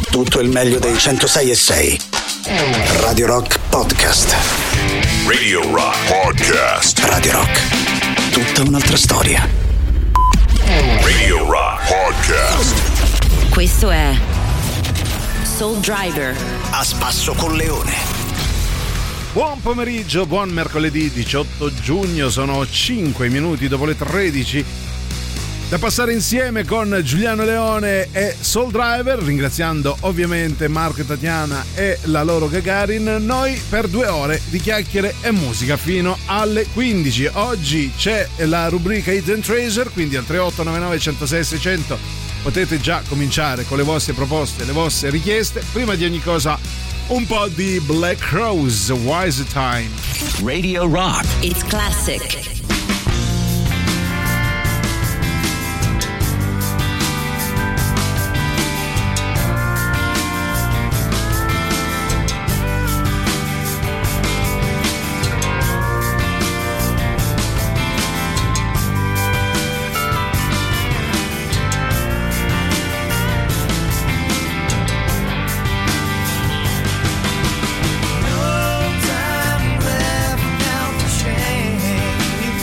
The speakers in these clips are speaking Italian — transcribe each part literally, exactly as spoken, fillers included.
tutto il meglio dei centosei e sei. Radio Rock Podcast. Radio Rock Podcast. Radio Rock. Tutta un'altra storia. Radio Rock Podcast. Questo è Soul Driver. A spasso con Leone. Buon pomeriggio, buon mercoledì diciotto giugno, sono cinque minuti dopo le tredici. Da passare insieme con Giuliano Leone e Soul Driver, ringraziando ovviamente Marco e Tatiana e la loro Gagarin, noi per due ore di chiacchiere e musica fino alle quindici. Oggi c'è la rubrica Hidden Treasure, quindi al tre otto nove nove uno zero sei sei zero zero potete già cominciare con le vostre proposte, le vostre richieste. Prima di ogni cosa un po' di Black Crowes, Wise Time. Radio Rock. It's classic. No time left now for change.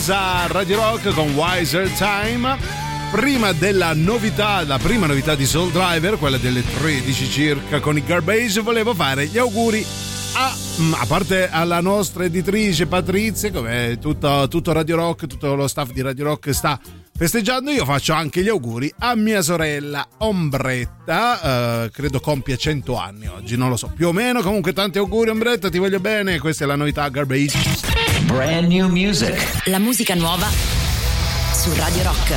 Beatles a Radio Rock con Wiser Time. Prima della novità, la prima novità di Soul Driver, quella delle tredici circa con i Garbage, volevo fare gli auguri a, a parte alla nostra editrice Patrizia, come tutto, tutto Radio Rock, tutto lo staff di Radio Rock sta festeggiando. Io faccio anche gli auguri a mia sorella Ombretta, eh, credo compia cento anni oggi, non lo so, più o meno. Comunque tanti auguri Ombretta, ti voglio bene. Questa è la novità Garbage. Brand new music. La musica nuova su Radio Rock.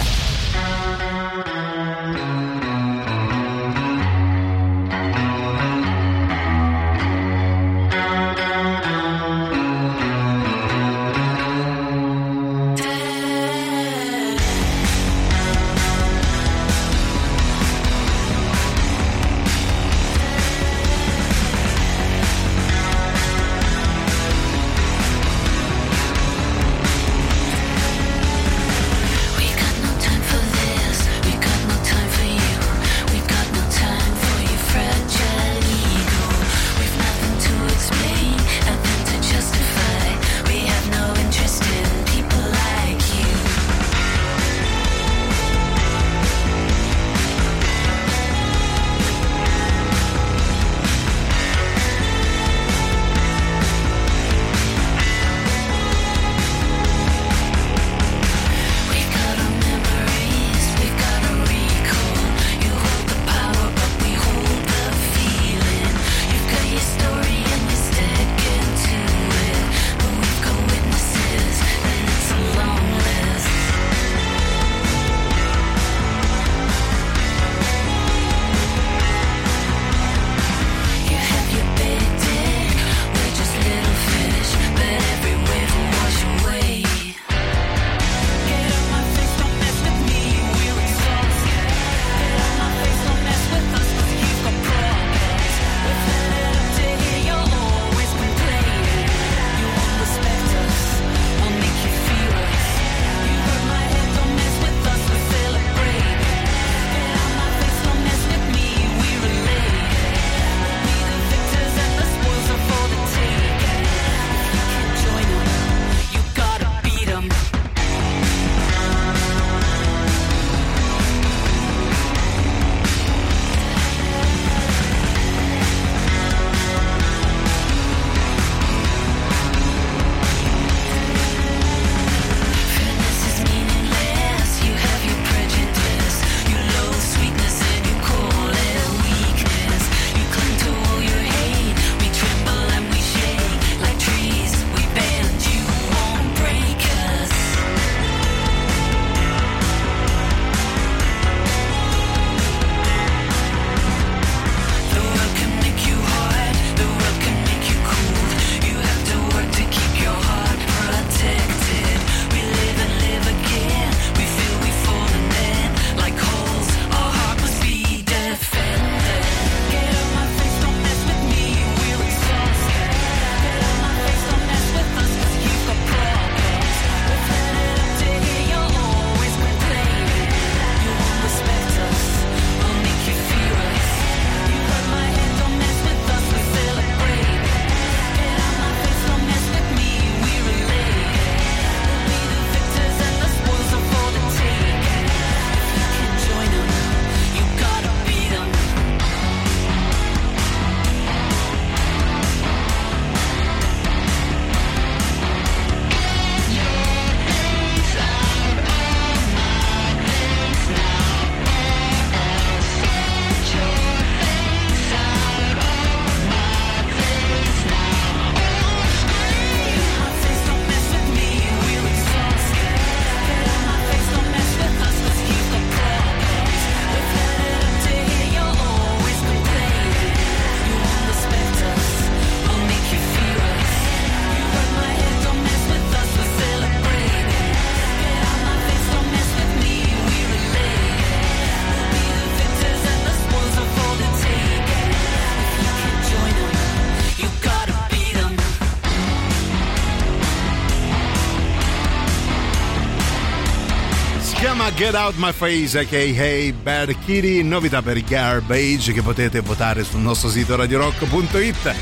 chiama Get Out My Face aka Hey Bad Kitty, novità per i Garbage che potete votare sul nostro sito radio rock punto it.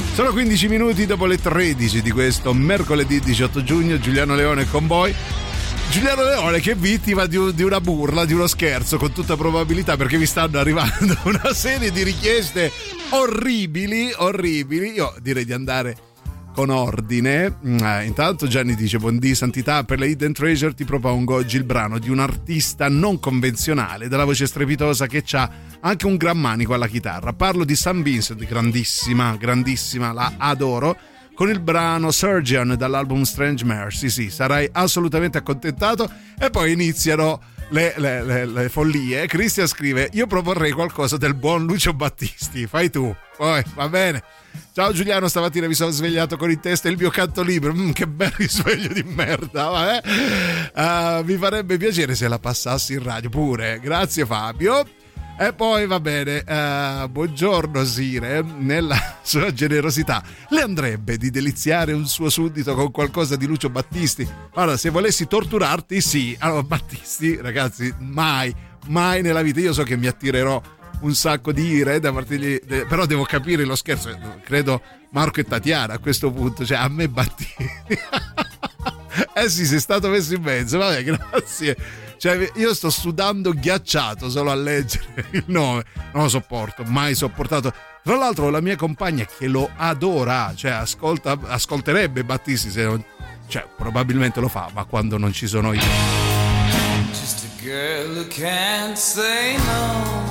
Sono quindici minuti dopo le tredici di questo mercoledì diciotto giugno. Giuliano Leone con voi. Giuliano Leone che è vittima di, un, di una burla, di uno scherzo, con tutta probabilità, perché mi stanno arrivando una serie di richieste orribili, orribili. Io direi di andare con ordine. Eh, intanto Gianni dice: buondì santità, per le Hidden Treasure ti propongo oggi il brano di un artista non convenzionale, dalla voce strepitosa che c'ha anche un gran manico alla chitarra. Parlo di Sam Vincent, grandissima, grandissima, la adoro, con il brano Surgeon dall'album Strange Mercy. Sì, sarai assolutamente accontentato. E poi iniziano le, le, le, le follie. Cristian scrive: io proporrei qualcosa del buon Lucio Battisti, fai tu. Poi va bene. Ciao Giuliano, stamattina mi sono svegliato con in testa il mio canto libero. Mm, che bel risveglio di merda, vabbè. Uh, mi farebbe piacere se la passassi in radio pure. Grazie Fabio. E poi va bene, uh, buongiorno Sire, nella sua generosità le andrebbe di deliziare un suo suddito con qualcosa di Lucio Battisti? Allora, se volessi torturarti, sì. Allora, Battisti, ragazzi, mai, mai nella vita. Io so che mi attirerò un sacco di ire da parte di, de, però devo capire lo scherzo. Credo Marco e Tatiana a questo punto, cioè a me Battisti. Eh sì, sei stato messo in mezzo, vabbè, grazie. Cioè, io sto sudando ghiacciato solo a leggere il nome, non lo sopporto, mai sopportato. Tra l'altro la mia compagna che lo adora, cioè ascolta, ascolterebbe Battisti se non, cioè probabilmente lo fa, ma quando non ci sono io. Just a girl who can't say no,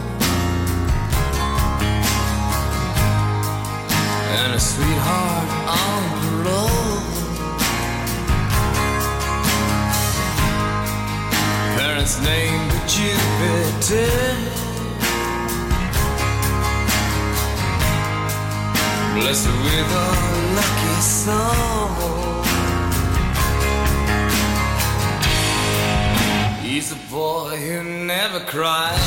and a sweetheart on the road. Parents named Jupiter, blessed with a lucky soul. He's a boy who never cried,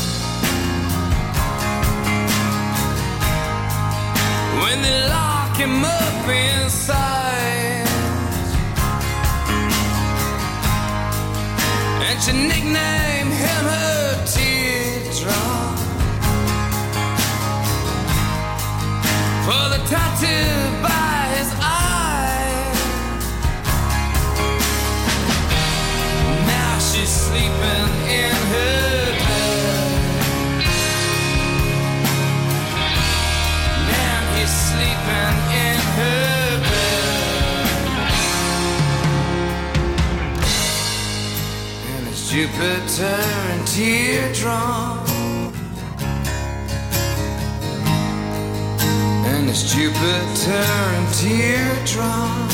when they lock him up inside. And she nicknamed him her teardrop, for the tattoo by his eye. Now she's sleeping in her bed, now he's sleeping in her bed. Jupiter and teardrop, and it's Jupiter and teardrop.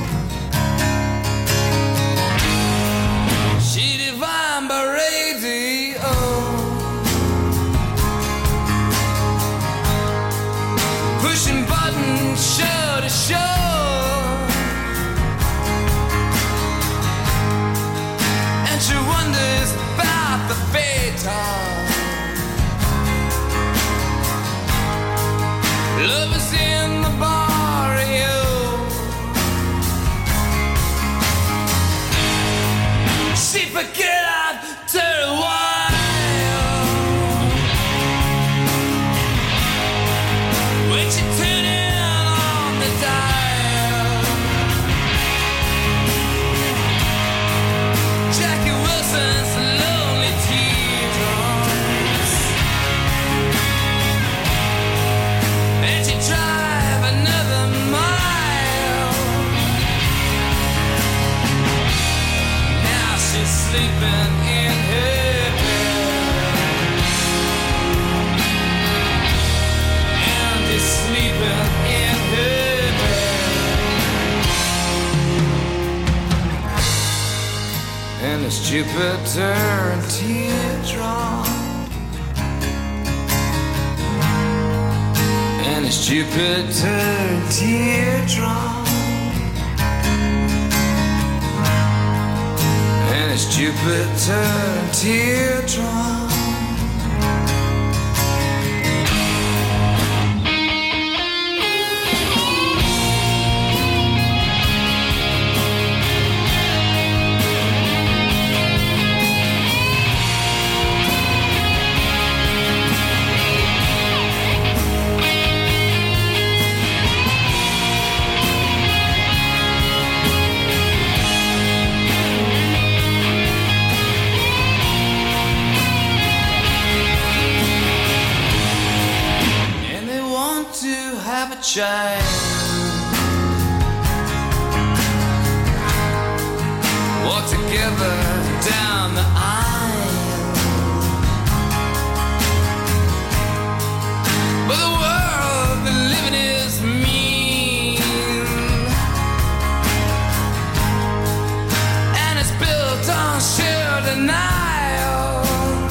She divined by radio, pushing buttons show to show. She wonders about the fatal love is in the barrio. She forget after a while when she tune in on the dial. Jackie Wilson's lonely teardrops, and she drive another mile. Now she's sleeping in her bed, and he's sleeping in her bed. And it's Jupiter and teardrop, and it's Jupiter and teardrop, and it's Jupiter and teardrop. to have a child. Walk together down the aisle, but the world we live in is mean, and it's built on sheer denial.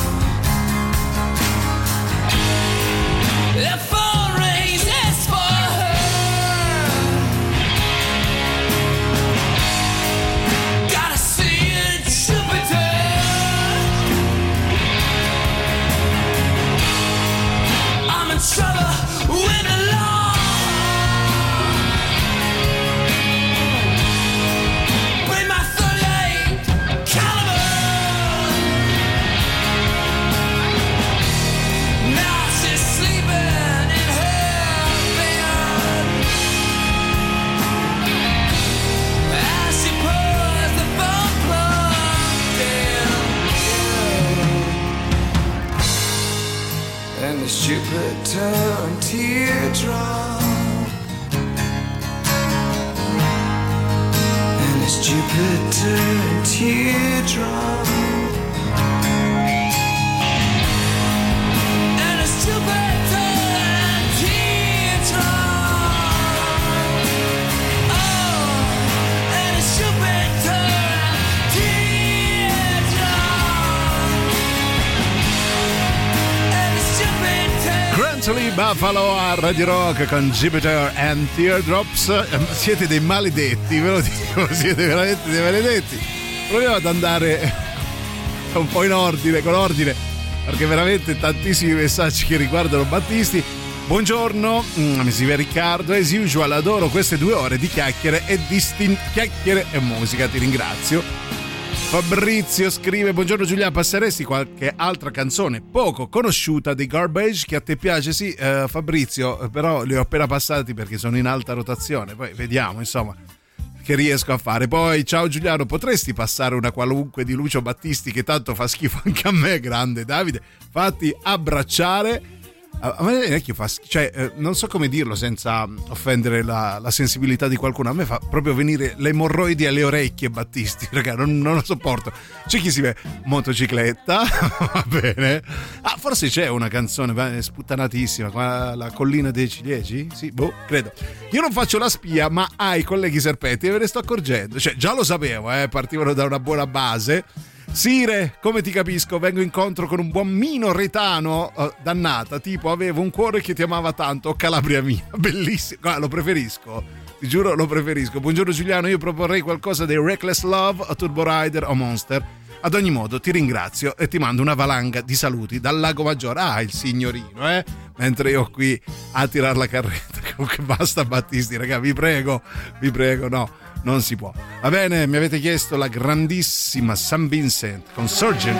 If phone rings, it's for her. Gotta see it, Jupiter. I'm in trouble with the law. Bring my thirty-eight caliber. Now she's sleeping in her bed as she pulls the phone plug in. And it's Jupiter and teardrop. And it's Jupiter and teardrop. And it's Jupiter and teardrop. Oh, and it's Jupiter and teardrop. And it's Jupiter. Grantly Buffalo a Radio Rock con Jupiter and Teardrops. Eh, Siete dei maledetti, ve lo dico, siete veramente dei maledetti. Proviamo ad andare un po' in ordine, con ordine, perché veramente tantissimi messaggi che riguardano Battisti. Buongiorno, mm, mi si chiama Riccardo, as usual adoro queste due ore di chiacchiere e distin- chiacchiere e musica, ti ringrazio. Fabrizio scrive: buongiorno Giulia, passeresti qualche altra canzone poco conosciuta dei Garbage che a te piace? Sì, eh, Fabrizio, però li ho appena passati perché sono in alta rotazione, poi vediamo insomma che riesco a fare. Poi ciao Giuliano, potresti passare una qualunque di Lucio Battisti che tanto fa schifo anche a me? Grande Davide, fatti abbracciare. A me non è che fa, cioè eh, non so come dirlo senza offendere la, la sensibilità di qualcuno. A me fa proprio venire le emorroidi alle orecchie Battisti, raga, non, non lo sopporto. C'è chi si vede motocicletta, va bene. Ah, forse c'è una canzone sputtanatissima, la, la collina dei ciliegi? Sì, boh, credo. Io non faccio la spia, ma ai colleghi serpenti e ve ne sto accorgendo. Cioè, già lo sapevo, eh, partivano da una buona base. Sire, come ti capisco, vengo incontro con un buon mino retano, uh, dannata, tipo avevo un cuore che ti amava tanto, oh, Calabria mia, bellissimo, ah, lo preferisco, ti giuro lo preferisco. Buongiorno Giuliano, io proporrei qualcosa dei Reckless Love, o Turbo Rider o Monster. Ad ogni modo ti ringrazio e ti mando una valanga di saluti dal Lago Maggiore. Ah, il signorino, eh, mentre io qui a tirar la carretta. Comunque basta Battisti, raga, vi prego, vi prego, no, non si può. Va bene, mi avete chiesto la grandissima Saint Vincent con Surgeon.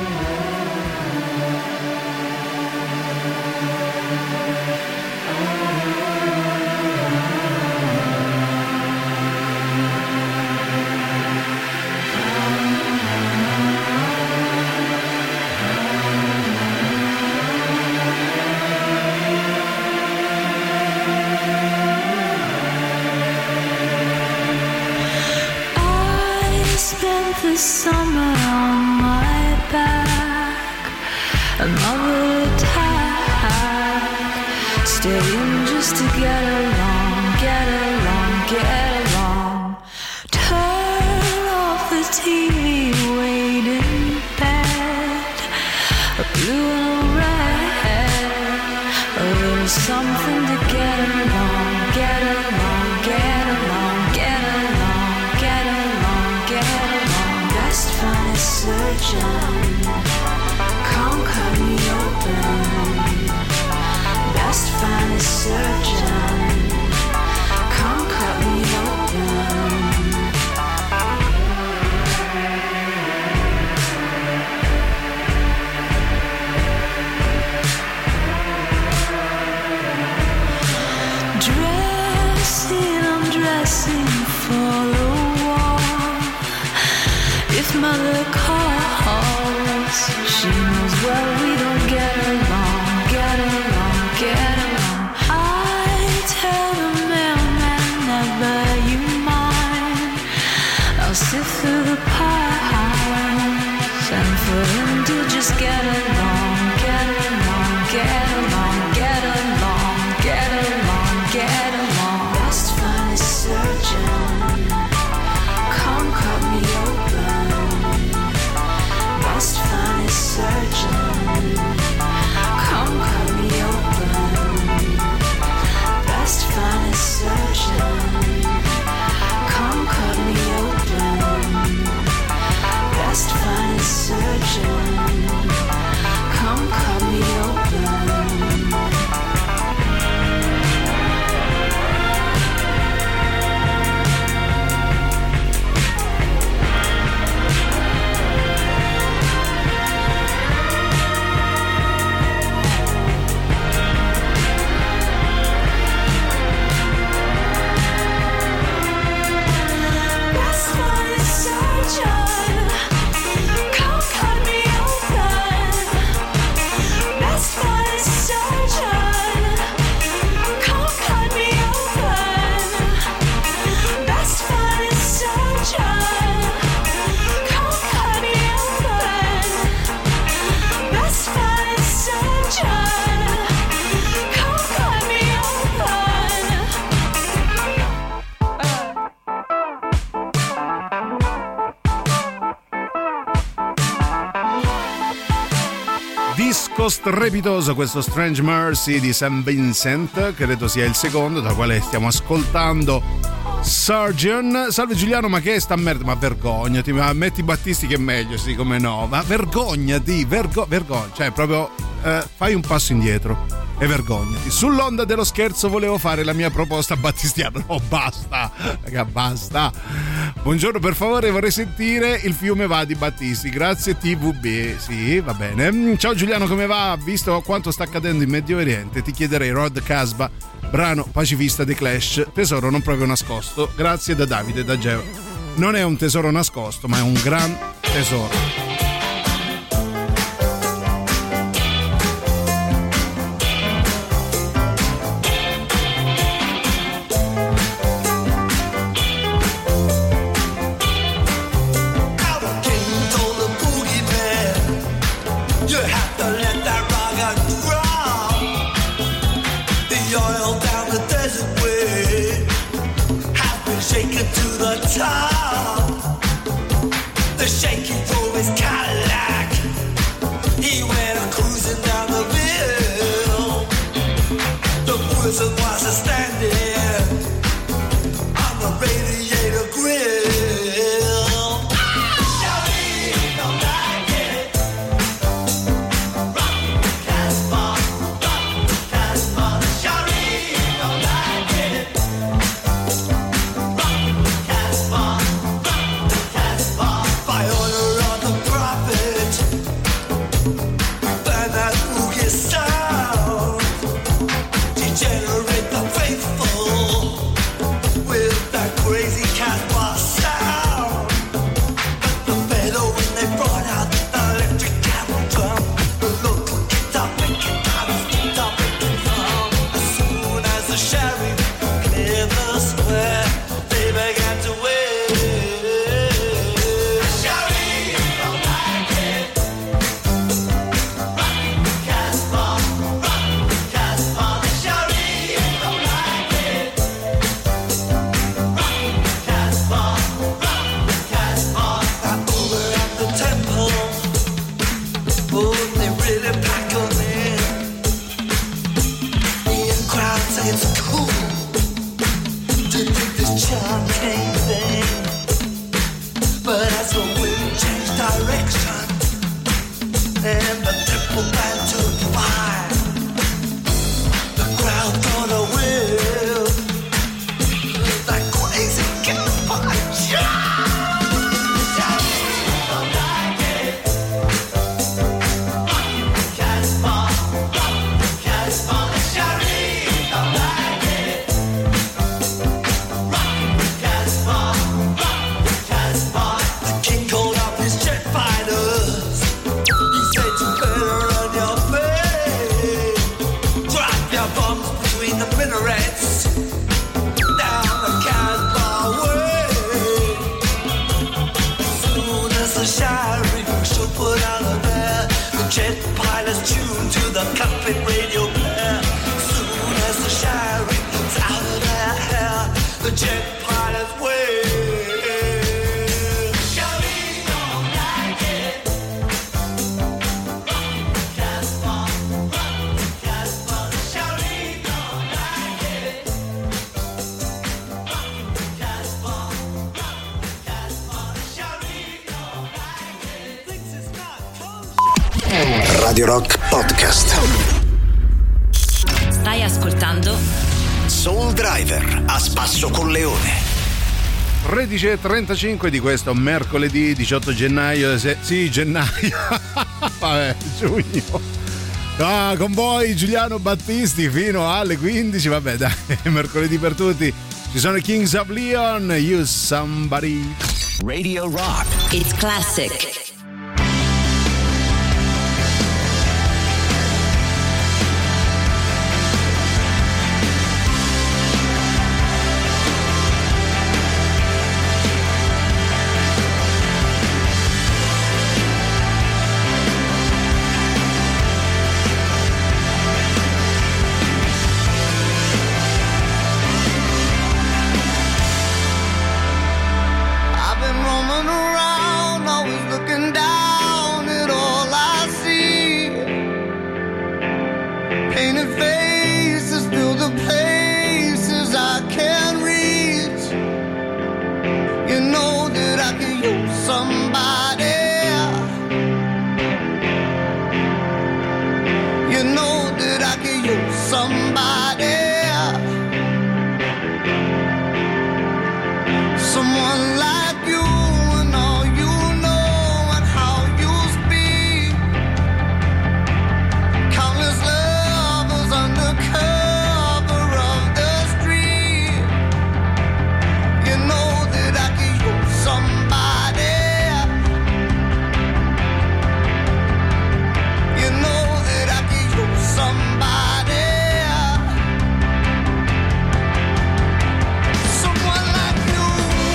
The summer on my back, another attack, staying just to get along, get along, get along. Turn off the T V, wait in bed, a blue and a red, a little something to get along, get along, get along, get along, get along, get along. Best find a surgeon, come cut me open. Best find a surgeon, come cut me open. Dressing, I'm dressing for the war. If mother calls, she knows well we don't get along, get along, get along. I get along, get along, get along, get along, get along, get along. Best find a surgeon, come cut me open. Best find a surgeon, come cut me open. Best find a surgeon, come cut me open. Best find a surgeon, come cut me open. Best find a surgeon, come cut me open. Best find a surgeon, come cut me open. Best find a surgeon, come cut me open. Best find a surgeon, come cut me open. Disco strepitoso questo Strange Mercy di Saint Vincent, credo sia il secondo, dal quale stiamo ascoltando Surgeon. Salve Giuliano, ma che è sta merda? Ma vergognati, ma metti Battisti che è meglio, sì, come no, ma vergognati, vergo- vergogna, cioè proprio eh, fai un passo indietro e vergognati. Sull'onda dello scherzo volevo fare la mia proposta battistiana. No, basta, raga, basta. Buongiorno, per favore vorrei sentire Il fiume va di Battisti. Grazie T V B. Sì, va bene. Ciao Giuliano, come va? Visto quanto sta accadendo in Medio Oriente, ti chiederei Rod Casbah, brano pacifista dei Clash, tesoro non proprio nascosto. Grazie da Davide da Geo. Non è un tesoro nascosto, ma è un gran tesoro. Top. The shaky drove his Cadillac. He went cruising down the hill. The prison was a standing on the radiator grill. Shawty don't like it. Rock Casbah, rock Casbah. Shawty don't like it. By order of the prophet, burn that boogie sound, degenerate the faithful with that crazy Casbah sound. But the fellow when they brought out the electric cattle drum, the local guitar picking dollars, guitar picking drum. As soon as the sheriff cleared the square, they began to wait. It's cool to think this charm came thing, but as the wind changed direction and the triple band took fire, the crowd got a whiff that crazy Casbah. tuned to the cockpit radio player. Soon as the shine comes out of their hair, the jet pilot's way. Charlie don't like it. Run, Casper, run, Casper. Charlie don't like it. Run, Casper, run, Casper. Charlie don't like it. Thinks it's not close. Radio Rock Podcast. Stai ascoltando Soul Driver a spasso con Leone. tredici e trentacinque di questo mercoledì diciotto gennaio. Se, sì, gennaio. Vabbè, giugno. Ah, con voi Giuliano Battisti fino alle quindici. Vabbè, dai, mercoledì per tutti. Ci sono i Kings of Leon, You Somebody. Radio Rock. It's Classic. I've been roaming around, always looking down at all I see. Painted faces fill the places I can't reach. You know that I could use somebody. You know that I could use somebody. Someone like you and all you know and how you speak. Countless lovers under cover of the street. You know that I could use somebody. You know that I could use somebody. Someone like you.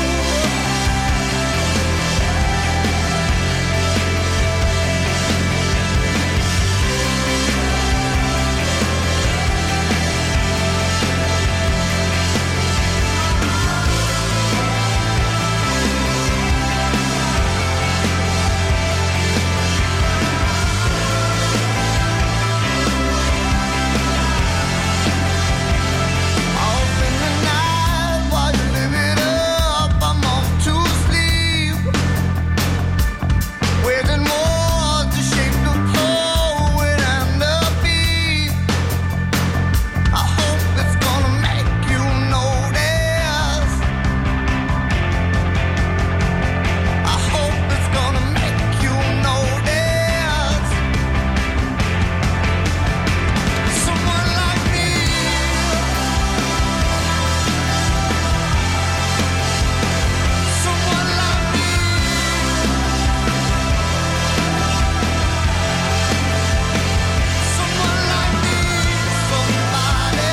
I'll spend the night while you live it up. I'm off to sleep, waging war to shape the poet and the beat. I hope it's gonna make you notice. I hope it's gonna make you notice. Someone like me. Someone like me. Someone like me. Somebody.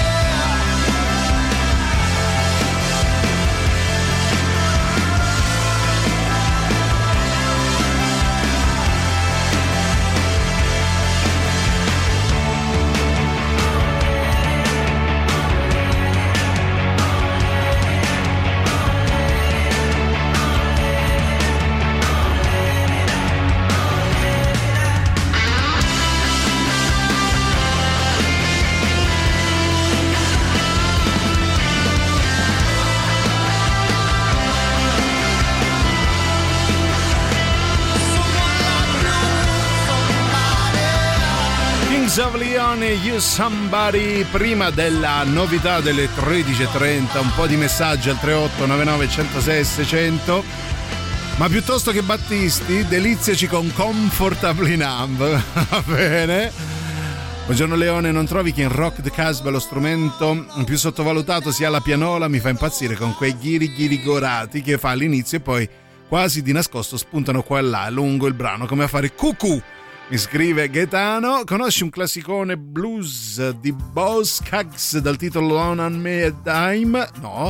Kings of Leon e You Somebody. Prima della novità delle tredici e trenta, un po' di messaggi al tre otto nove nove uno zero sei sei zero zero. Ma piuttosto che Battisti, deliziaci con Comfortably Numb. Va bene. Buongiorno Leone, non trovi che in Rock the Casbah lo strumento più sottovalutato sia la pianola? Mi fa impazzire con quei ghiri ghiri gorati che fa all'inizio e poi quasi di nascosto spuntano qua e là lungo il brano come a fare cucù. Mi scrive Gaetano. Conosci un classicone blues di Boz Scaggs dal titolo Lone on Me a Dime? No.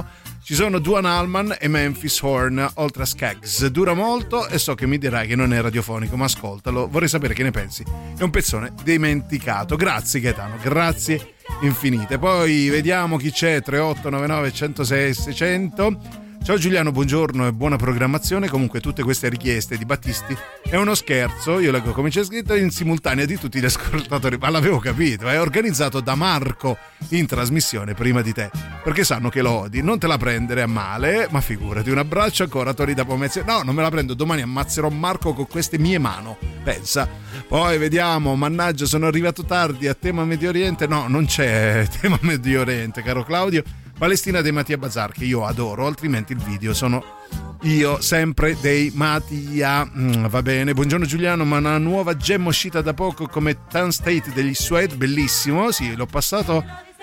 Ci sono Duane Allman e Memphis Horn, oltre a Skaggs. Dura molto e so che mi dirai che non è radiofonico, ma ascoltalo, vorrei sapere che ne pensi. È un pezzone dimenticato. Grazie Gaetano, grazie infinite. Poi vediamo chi c'è. Tre otto nove nove uno zero sei sei zero zero. Ciao Giuliano, buongiorno e buona programmazione. Comunque tutte queste richieste di Battisti è uno scherzo, io leggo come c'è scritto, in simultanea di tutti gli ascoltatori, ma l'avevo capito, è organizzato da Marco in trasmissione prima di te, perché sanno che lo odi, non te la prendere a male, ma figurati, un abbraccio ancora Tori da Pomezia. No, non me la prendo, domani ammazzerò Marco con queste mie mano, pensa. Poi vediamo, mannaggia, sono arrivato tardi a tema Medio Oriente. No, non c'è tema Medio Oriente, caro Claudio. Palestina dei Mattia Bazar, che io adoro, altrimenti il video sono io sempre dei Mattia. Mm, va bene. Buongiorno Giuliano, ma una nuova gemma uscita da poco come Tan State degli Suede, bellissimo. Sì, l'ho passato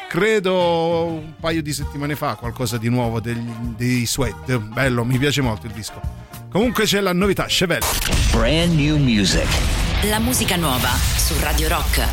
credo un paio di settimane fa, qualcosa di nuovo degli, dei Suede. Bello, mi piace molto il disco. Comunque c'è la novità, Chevelle. Brand new music. La musica nuova su Radio Rock.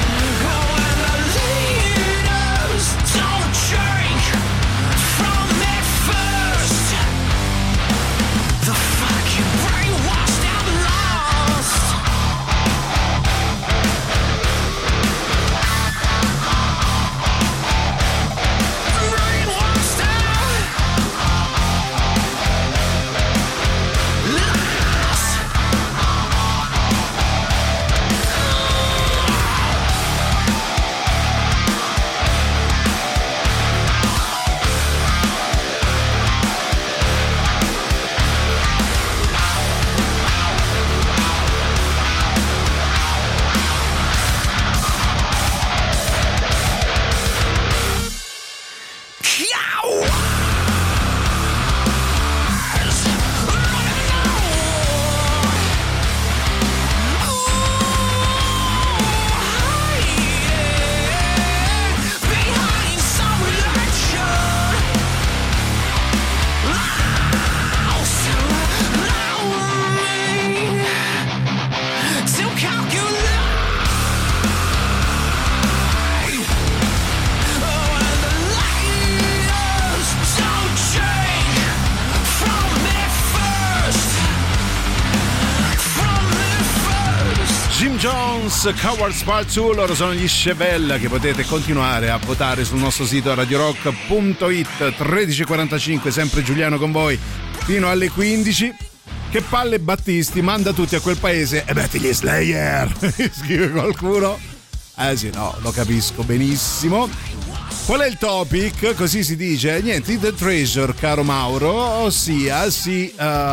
From iTunes, Cowards Part due, loro sono gli Chevelle, che potete continuare a votare sul nostro sito radio rock punto it. Tredici e quarantacinque, sempre Giuliano con voi fino alle quindici. Che palle Battisti, manda tutti a quel paese e metti gli Slayer, scrive qualcuno. Eh sì, no, lo capisco benissimo. Qual è il topic? Così si dice. Niente, The Treasure, caro Mauro, ossia si,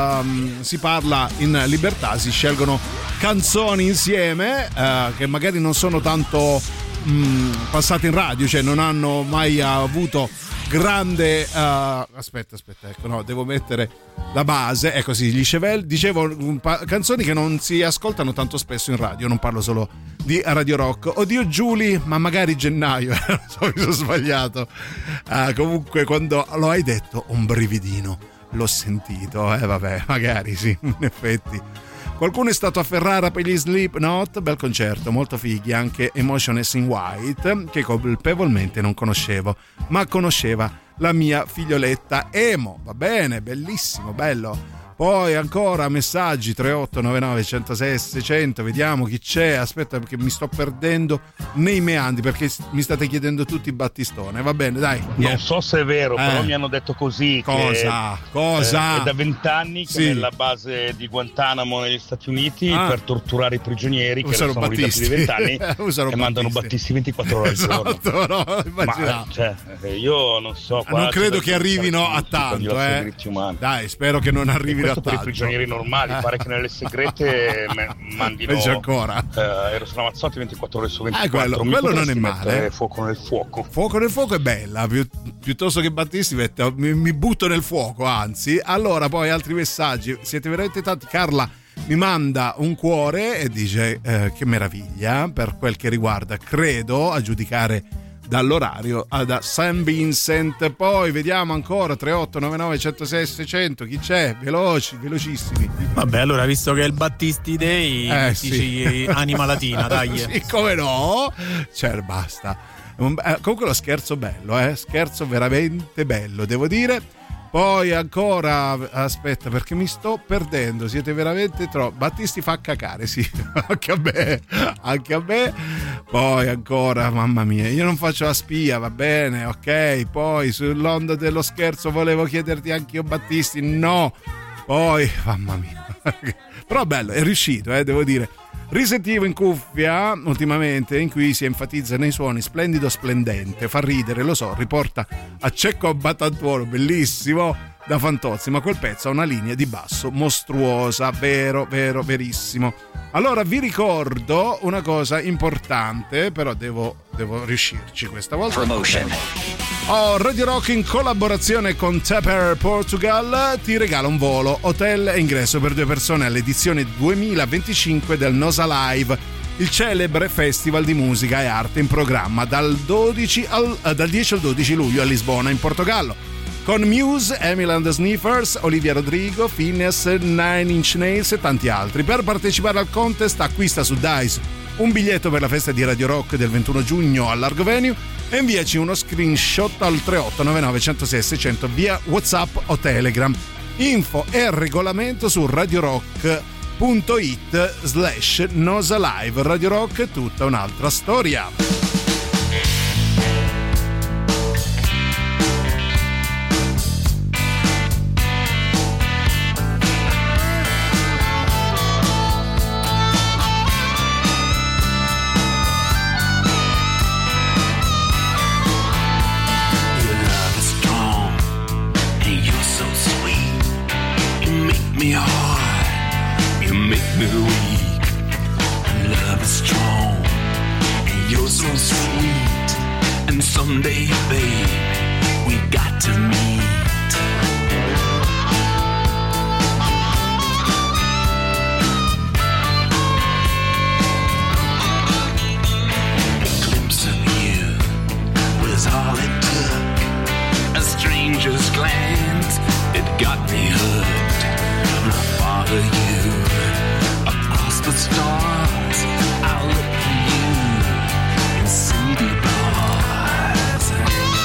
um, si parla in libertà, si scelgono canzoni insieme uh, che magari non sono tanto um, passate in radio, cioè non hanno mai avuto grande uh, aspetta aspetta ecco no devo mettere la base, ecco sì, gli Chevelle, dicevo pa- canzoni che non si ascoltano tanto spesso in radio, non parlo solo di Radio Rock. Oddio Giulia, ma magari gennaio, non so, mi sono sbagliato. Uh, comunque quando lo hai detto un brividino l'ho sentito, eh vabbè, magari sì, in effetti. Qualcuno è stato a Ferrara per gli Slipknot, bel concerto, molto fighi, anche Emotionless in White, che colpevolmente non conoscevo, ma conosceva la mia figlioletta Emo, va bene, bellissimo, bello. Poi ancora messaggi tre otto nove nove uno zero sei seicento, vediamo chi c'è. Aspetta perché mi sto perdendo nei meandri, perché mi state chiedendo tutti Battistone. Va bene, dai. Non so se è vero, eh. però mi hanno detto così. Cosa? Che, Cosa? Eh, è da vent'anni che sì. nella base di Guantanamo negli Stati Uniti ah. per torturare i prigionieri che sono sono ridati di vent'anni e mandano Battisti ventiquattro ore al giorno. Esatto, no, Ma, cioè, io non so. Non credo che arrivino a tanto, eh. Dai, spero che non arrivino a per i prigionieri normali, pare che nelle segrete mandino peggio ancora eh, ero Ramazzotti ventiquattro ore su ventiquattro. Eh, quello, quello non è male, eh. Fuoco nel fuoco fuoco nel fuoco è bella, pi- piuttosto che Battisti metto, mi, mi butto nel fuoco, anzi. Allora poi altri messaggi, siete veramente tanti. Carla mi manda un cuore e dice eh, che meraviglia per quel che riguarda, credo, a giudicare dall'orario, da Saint Vincent. Poi vediamo ancora tre otto nove nove uno zero sei seicento, chi c'è? Veloci, velocissimi. Vabbè, allora visto che è il Battisti Day, eh, dici sì. anima latina, dai. Sì, come no? Cioè, basta. Comunque lo scherzo bello, eh? Scherzo veramente bello, devo dire. Poi ancora, aspetta, perché mi sto perdendo, siete veramente troppo. Battisti fa cacare, sì, anche a me, anche a me. Poi ancora, mamma mia, io non faccio la spia, va bene, ok. Poi sull'onda dello scherzo volevo chiederti anche io Battisti, no. Poi, mamma mia, però bello, è riuscito, eh, devo dire. Risentivo in cuffia ultimamente in cui si enfatizza nei suoni splendido splendente, fa ridere, lo so, riporta a Cecco Abbatantuono, bellissimo, da Fantozzi, ma quel pezzo ha una linea di basso mostruosa, vero, vero, verissimo. Allora vi ricordo una cosa importante, però devo, devo riuscirci questa volta. Promotion. Oh, Radio Rock in collaborazione con Tupper Portugal ti regala un volo, hotel e ingresso per due persone all'edizione duemilaventicinque del Nosa Live, il celebre festival di musica e arte in programma dal, dodici al, eh, dal dieci al dodici luglio a Lisbona in Portogallo, con Muse, Emily and the Sniffers, Olivia Rodrigo, Phineas, Nine Inch Nails e tanti altri. Per partecipare al contest acquista su Dice un biglietto per la festa di Radio Rock del ventuno giugno al Largo Venue e inviaci uno screenshot al tre otto nove nove uno zero sei seicento via WhatsApp o Telegram. Info e regolamento su radiorock punto it slash Nosa Live. Radio Rock è tutta un'altra storia. Me hard, you make me weak. Love is strong, and you're so sweet. And someday, babe, we got to meet. A glimpse of you was all it took. A stranger's glance, it got me hooked. Follow you across the stars. I'll look for you in city bars.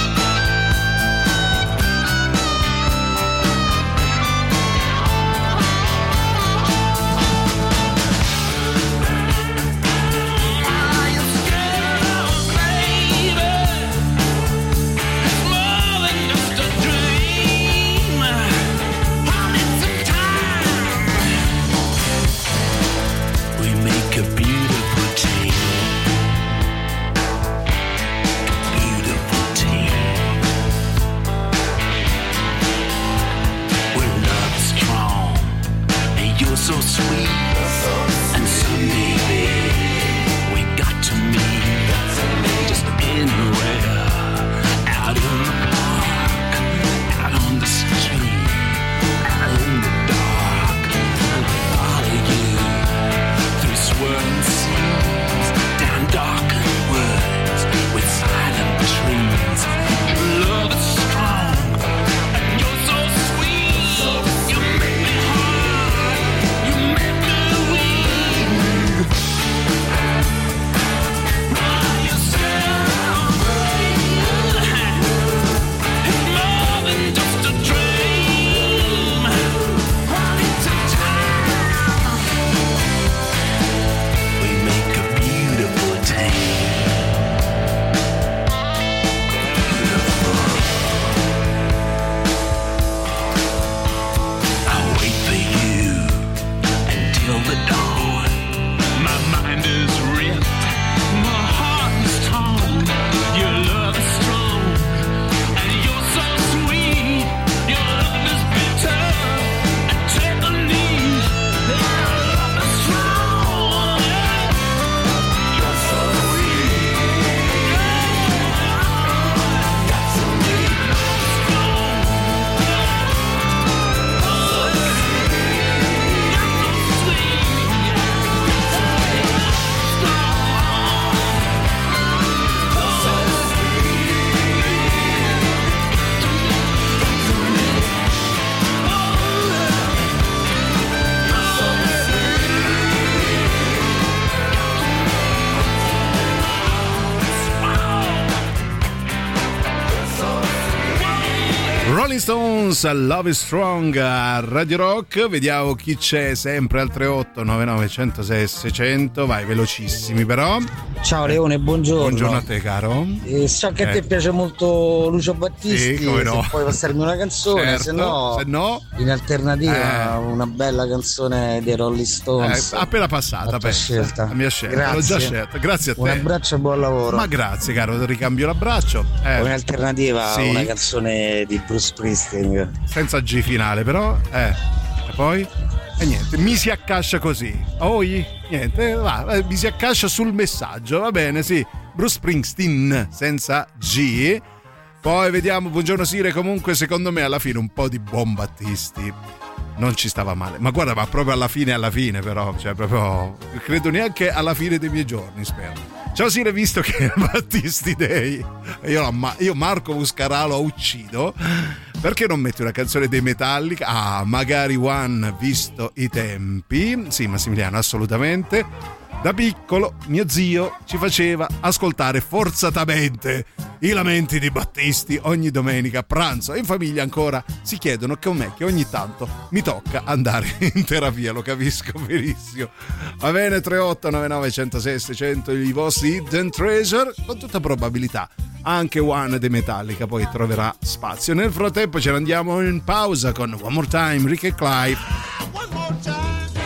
Rolling Stones, Love is Strong a Radio Rock. Vediamo chi c'è sempre al tre otto nove nove uno zero sei sei zero zero. Vai velocissimi però. Ciao Leone, buongiorno. Buongiorno a te caro. Eh, so che a te Eh. piace molto Lucio Battisti, Sì, come no. se puoi passarmi una canzone, Certo, se, no, se no in alternativa Eh. una bella canzone dei Rolling Stones. Eh, appena passata, La tua pensa. scelta. La mia scelta, Grazie. l'ho già scelta. Grazie a te. Un abbraccio e buon lavoro. Ma grazie caro, ricambio l'abbraccio. Eh, In alternativa sì. una canzone di Bruce Springsteen. senza G finale però. Eh. E poi? E niente, mi si accascia così. Oi? Niente, va, eh, mi si accascia sul messaggio, va bene, sì. Bruce Springsteen senza G. Poi vediamo, buongiorno Sire, comunque secondo me alla fine un po' di buon Battisti non ci stava male. Ma guarda, ma proprio alla fine, alla fine però, cioè proprio, credo neanche alla fine dei miei giorni, spero. Ciao Sire, visto che è Battisti Day, io, amma- io Marco Muscarà lo uccido, perché non metti una canzone dei Metallica? Ah, magari One, visto i tempi. Sì, Massimiliano, assolutamente. Da piccolo mio zio ci faceva ascoltare forzatamente i lamenti di Battisti ogni domenica a pranzo e in famiglia ancora si chiedono com'è che ogni tanto mi tocca andare in terapia, lo capisco benissimo. Va bene, tre otto nove nove uno zero sei sei zero zero, i vostri Hidden Treasure, con tutta probabilità anche One dei Metallica poi troverà spazio. Nel frattempo ce ne andiamo in pausa con One More Time, Rick e Clive. One more time.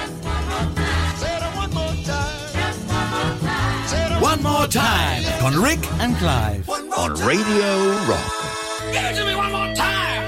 One more time con Rick and Clive on Radio Rock. Give it to me one more time.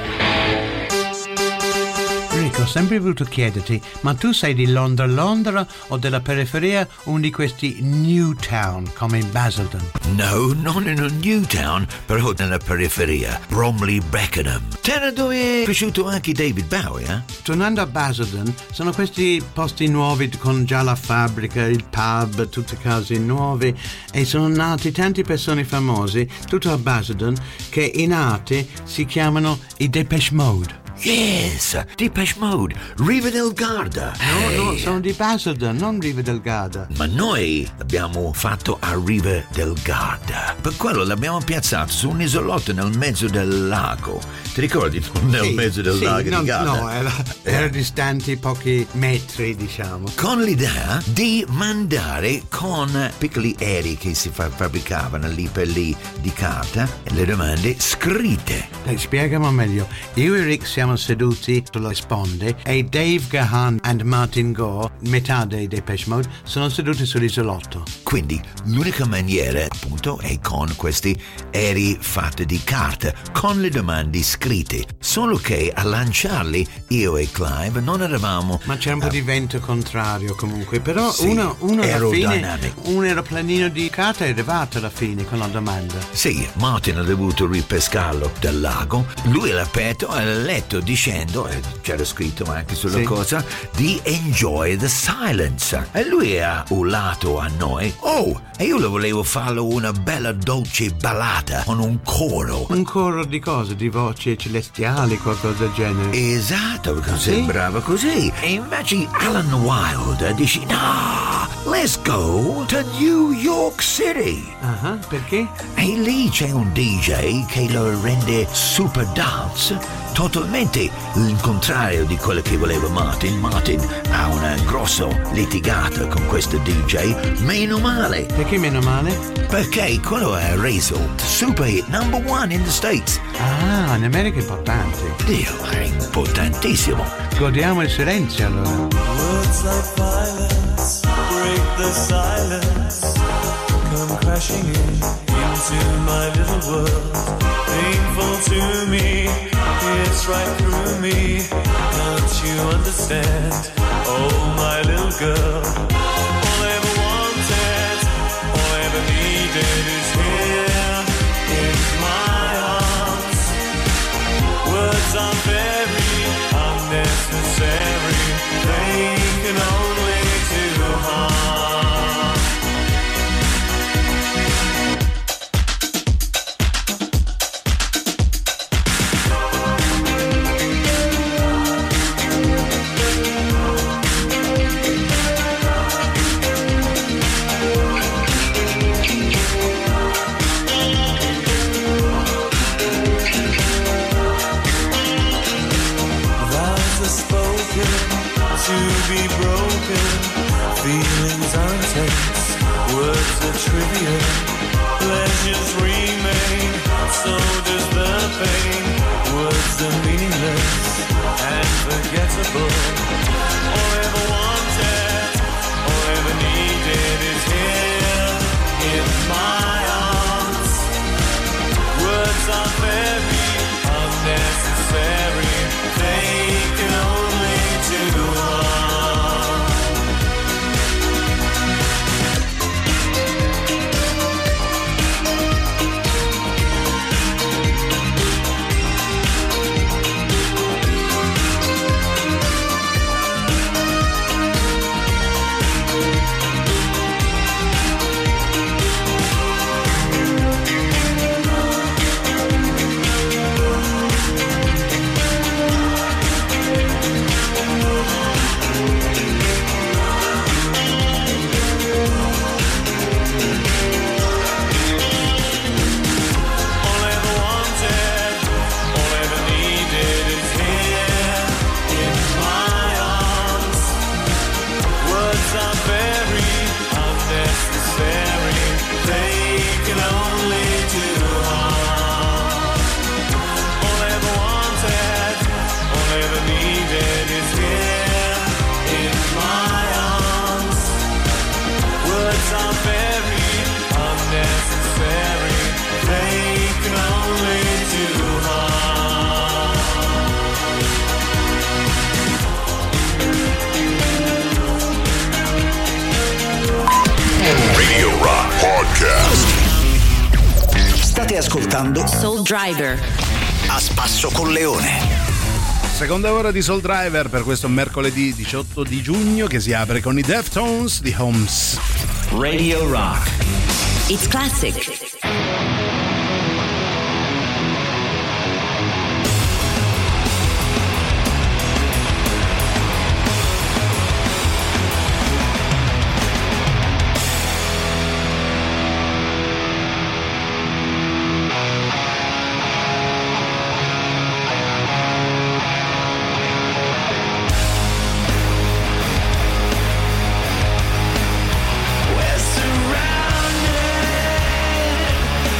Rick, ho sempre voluto chiederti, ma tu sei di Londra Londra o della periferia, uno di questi new town come Basildon? No, non in un new town, però nella periferia, Bromley Beckenham. Terra dove è cresciuto anche David Bowie, eh? Tornando a Basildon, sono questi posti nuovi con già la fabbrica, il pub, tutte case nuove e sono nati tante persone famose, tutto a Basildon, che in arte si chiamano i Depeche Mode. Yes, Depeche Mode, Riva del Garda. No, Hey. no, sono di Basildon, non Riva del Garda. Ma noi l'abbiamo fatto a Riva del Garda. Per quello l'abbiamo piazzato su un isolotto nel mezzo del lago. Ti ricordi? Nel Sì, mezzo del sì, lago no, di Garda. no, era, era distanti pochi metri, diciamo. Con l'idea di mandare con piccoli aerei che si fa- fabbricavano lì per lì di carta le domande scritte. Dai, spiegami meglio. Io e Rick siamo seduti sulle sponde e Dave Gahan e Martin Gore, metà dei Depeche Mode, sono seduti sull'isolotto. Quindi l'unica maniera appunto è con questi aerei fatti di carta, con le domande scritte. Solo che a lanciarli io e Clive non eravamo... Ma c'era un po' di vento contrario comunque, però Sì, uno, uno alla fine, aerodynamic. un aeroplanino di carta è arrivato alla fine con la domanda. Sì, Martin ha dovuto ripescarlo dal lago. Lui l'ha aperto e ha letto dicendo, e c'era scritto anche sulla Sì. cosa, di enjoy the silence. E lui ha urlato a noi, oh, e io lo volevo farlo una bella dolce ballata con un coro. Un coro di cose, di voci celestiali, qualcosa del genere. Esatto, perché Sì? sembrava così. E invece Alan Wilder dice, no, let's go to New York City. Ah, perché? E lì c'è un D J che lo rende super dance, totalmente il contrario di quello che voleva Martin. Martin ha una grossa litigata con questo D J, meno male. Perché meno male? Perché quello ha reso super hit number one in the States. Ah, in America è importante. Dio, è importantissimo. Godiamo il silenzio allora. Words like violence break the silence, come crashing in into my little world. Painful to me, it's right through me. Don't you understand? Oh, my little girl. All I ever wanted, all I ever needed is here in my arms. Words are very unnecessary, they can only do harm. beautiful. All ever wanted, all ever needed is here in my arms. Words are very unnecessary, they can only do harm. State ascoltando Soul Driver a spasso con Leone. Seconda ora di Soul Driver per questo mercoledì diciotto di giugno che si apre con i Deftones di Homes. Radio Rock. It's classic. We're surrounded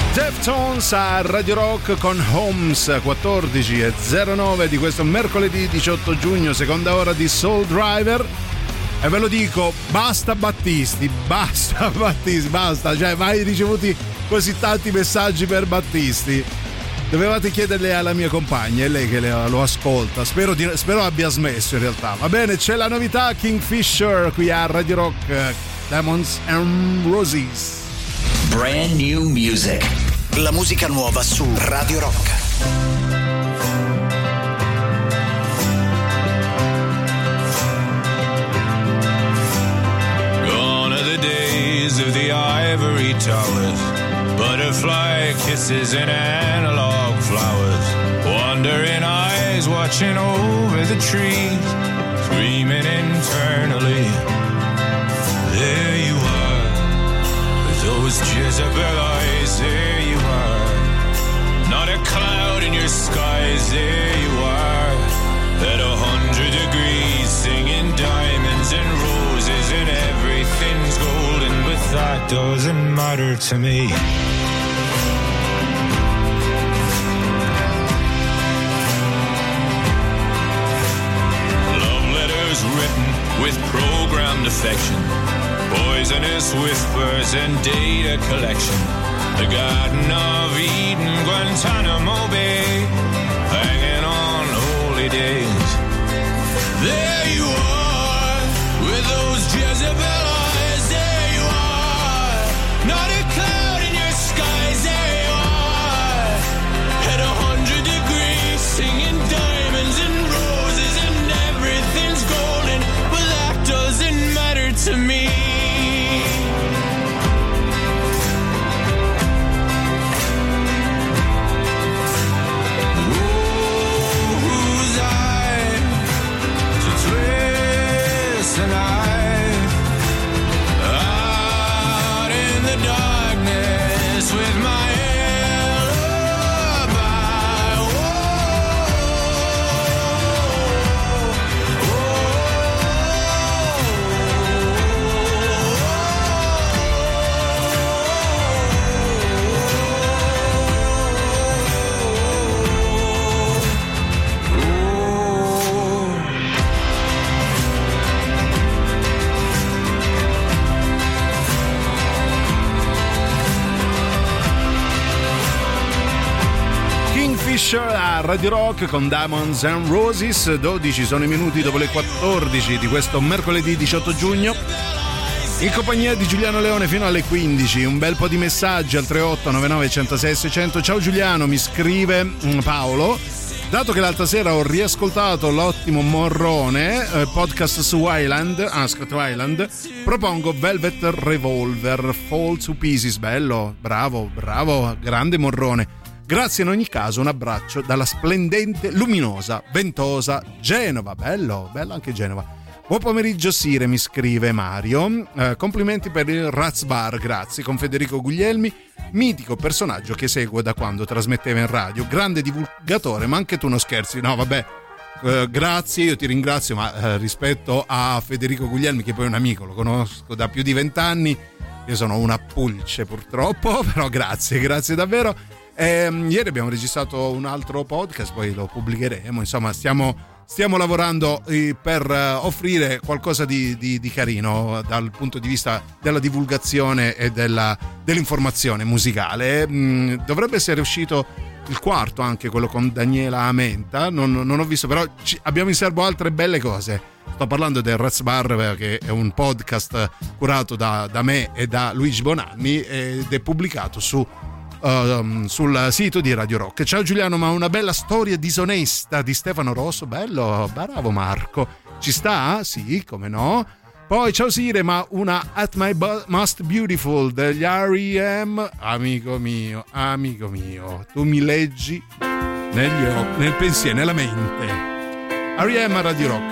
Deftones a Radio Rock con Homes, quattordici e zero nove di questo mercoledì diciotto giugno, seconda ora di Soul Driver. E ve lo dico, basta Battisti, basta Battisti, basta, cioè mai ricevuti così tanti messaggi per Battisti. Dovevate chiederle alla mia compagna, è lei che lo ascolta, spero, di, spero abbia smesso in realtà. Va bene, c'è la novità Kingfisher qui a Radio Rock, Diamonds and Roses. Brand new music. La musica nuova su Radio Rock. Gone are the days of the ivory towers, butterfly kisses and analog flowers, wandering eyes watching over the trees, screaming internally. There you are, with those Jezebel eyes, there you are. Not a cloud in your skies, there you are. At a hundred degrees, singing diamonds and roses, and everything's golden, but that doesn't matter to me. Love letters written with programmed affection, poisonous whispers and data collection. The Garden of Eden, Guantanamo Bay, hanging on holy days. There you are, with those Jezebel eyes, there you are. Not a cloud in your skies, there you are. At a hundred degrees, singing diamonds and roses, and everything's golden, but that doesn't matter to me. Tonight, out in the darkness with my alibi. A Radio Rock con Diamonds and Roses. Dodici sono i minuti dopo le quattordici di questo mercoledì diciotto giugno, in compagnia di Giuliano Leone fino alle quindici. Un bel po' di messaggi al tre otto nove nove uno zero sei sei zero zero. Ciao Giuliano, mi scrive Paolo: dato che l'altra sera ho riascoltato l'ottimo Morrone eh, podcast su Island, ah, scritto Island, propongo Velvet Revolver, Fall to Pieces. Bello, bravo, bravo, grande Morrone. Grazie in ogni caso, un abbraccio dalla splendente, luminosa, ventosa Genova. Bello, bello anche Genova. Buon pomeriggio Sire, mi scrive Mario. Eh, complimenti per il Raz Bar, grazie, con Federico Guglielmi, mitico personaggio che seguo da quando trasmetteva in radio. Grande divulgatore, ma anche tu non scherzi. No, vabbè, eh, grazie, io ti ringrazio, ma eh, rispetto a Federico Guglielmi, che poi è un amico, lo conosco da più di vent'anni, io sono una pulce purtroppo, però grazie, grazie davvero. Eh, ieri abbiamo registrato un altro podcast, poi lo pubblicheremo. Insomma, stiamo, stiamo lavorando eh, per eh, offrire qualcosa di, di, di carino dal punto di vista della divulgazione e della, dell'informazione musicale. Mm, dovrebbe essere uscito il quarto, anche quello con Daniela Amenta. Non, non ho visto, però ci, abbiamo in serbo altre belle cose. Sto parlando del Raz Bar, che è un podcast curato da, da me e da Luigi Bonanni ed è pubblicato su Uh, sul sito di Radio Rock. Ciao Giuliano, ma una bella storia disonesta di Stefano Rosso. Bello, bravo Marco. Ci sta? Sì, come no. Poi ciao Sire, ma una At My Most Beautiful degli R E M. Amico mio, amico mio, tu mi leggi negli occhi, nel pensiero, nella mente. R E M a Radio Rock.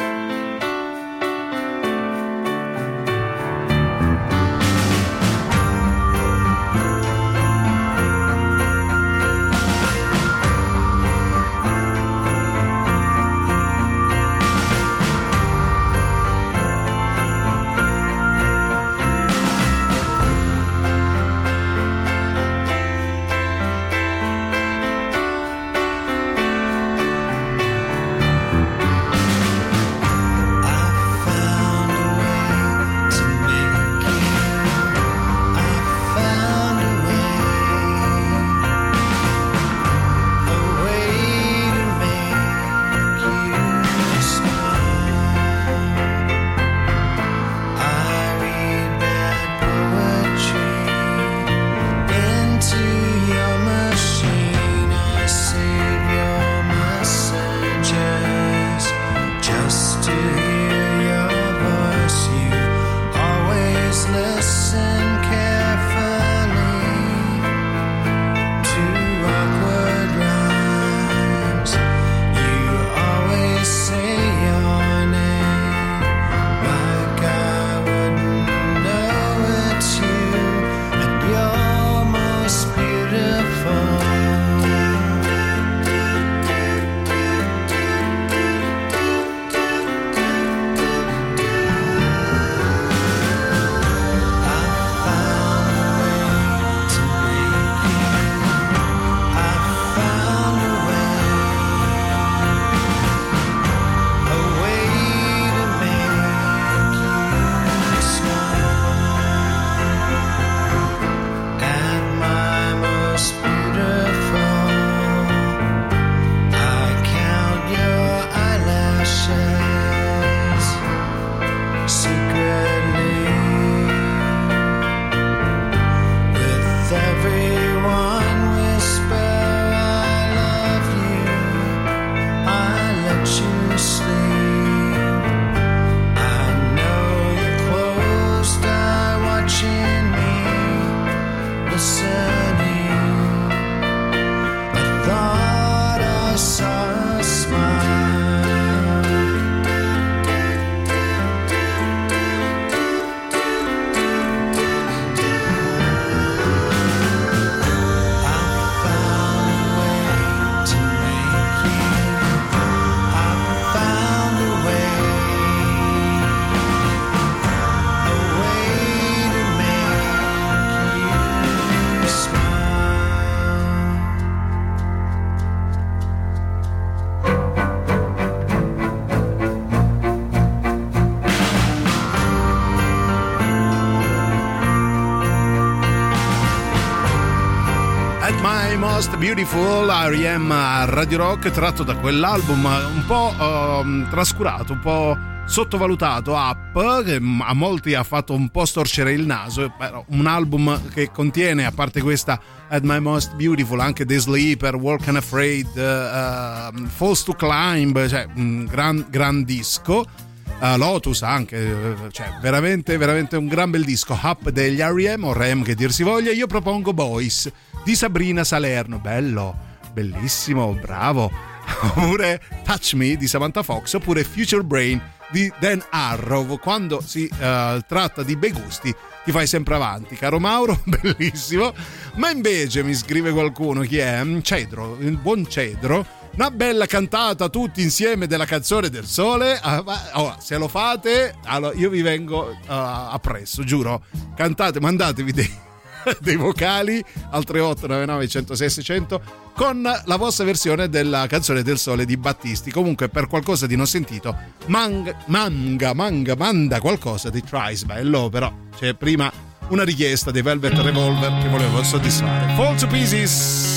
At My Most Beautiful, R E M a Radio Rock, tratto da quell'album un po' uh, trascurato, un po' sottovalutato, Up, che a molti ha fatto un po' storcere il naso. Però un album che contiene, a parte questa At My Most Beautiful, anche The Sleeper, Walk Unafraid, uh, Falls to Climb, cioè un gran, gran disco. Uh, Lotus anche, cioè veramente veramente un gran bel disco. Up degli R E M, o R E M che dir si voglia. Io propongo Boys di Sabrina Salerno, bello, bellissimo, bravo. Oppure Touch Me di Samantha Fox, oppure Future Brain di Dan Arrow. Quando si uh, tratta di bei gusti ti fai sempre avanti, caro Mauro, bellissimo. Ma invece mi scrive qualcuno, chi è? Cedro, il buon Cedro. Una bella cantata tutti insieme della Canzone del Sole. Oh, se lo fate, allora io vi vengo uh, appresso, giuro. Cantate, mandatevi dei, dei vocali al tre otto nove nove uno zero sei sei zero zero con la vostra versione della Canzone del Sole di Battisti. Comunque, per qualcosa di non sentito, manga, manga, manga, manda qualcosa di Trice. Bello, però c'è prima una richiesta dei Velvet Revolver che volevo soddisfare. Fall to Pieces.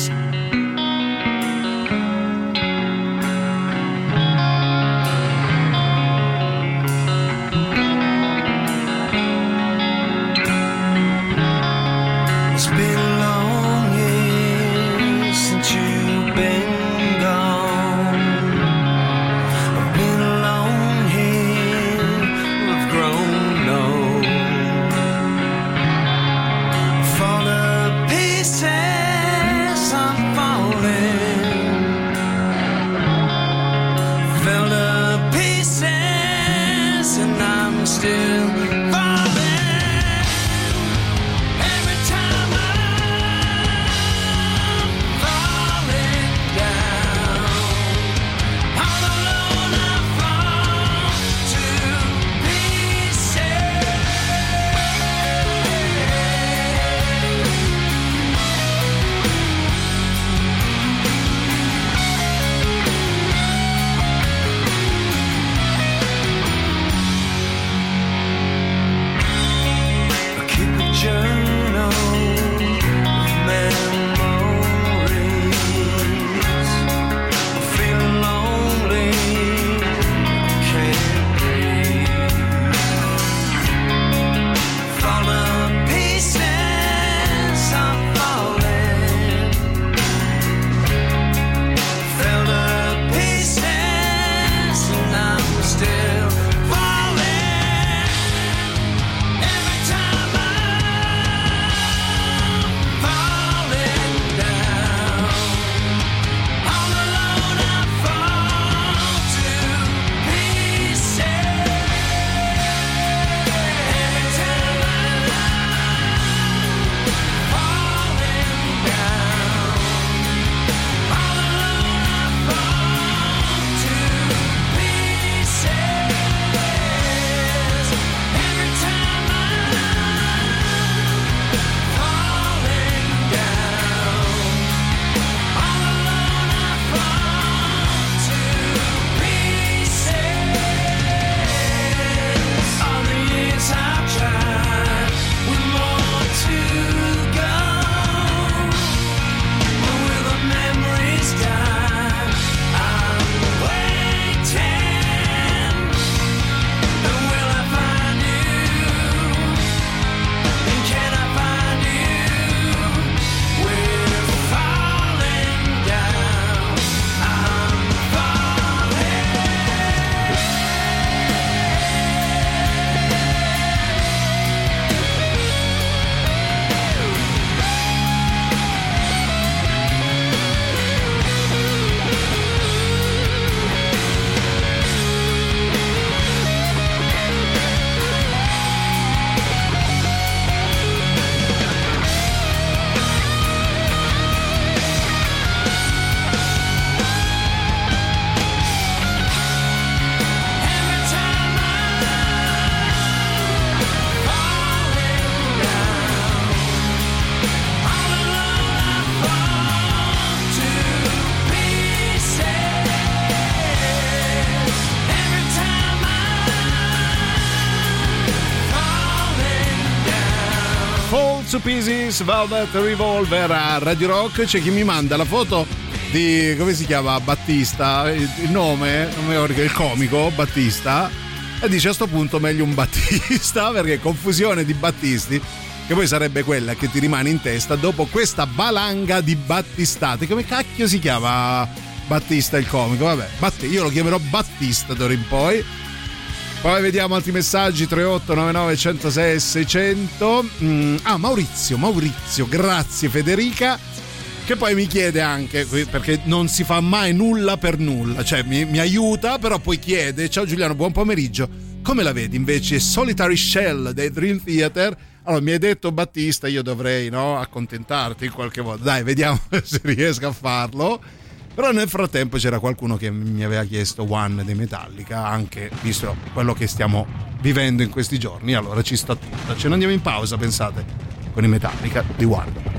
Still falling every time I Two Pieces, Velvet Revolver a Radio Rock. C'è chi mi manda la foto di, come si chiama, Battista, il, il nome, non mi ricordo, il comico Battista, e dice a sto punto meglio un Battista, perché confusione di Battisti, che poi sarebbe quella che ti rimane in testa dopo questa valanga di battistati. Come cacchio si chiama Battista il comico? Vabbè, Batt- io lo chiamerò Battista d'ora in poi. Poi vediamo altri messaggi. Tre otto nove nove uno zero sei sei zero zero. mm, ah Maurizio Maurizio grazie Federica, che poi mi chiede anche, perché non si fa mai nulla per nulla, cioè mi, mi aiuta, però poi chiede: ciao Giuliano, buon pomeriggio, come la vedi invece Solitary Shell dei Dream Theater? Allora, mi hai detto Battista, io dovrei, no, accontentarti in qualche modo, dai, vediamo se riesco a farlo. Però nel frattempo c'era qualcuno che mi aveva chiesto One dei Metallica, anche visto quello che stiamo vivendo in questi giorni, allora ci sta tutta. Ce ne andiamo in pausa, pensate, con i Metallica di One.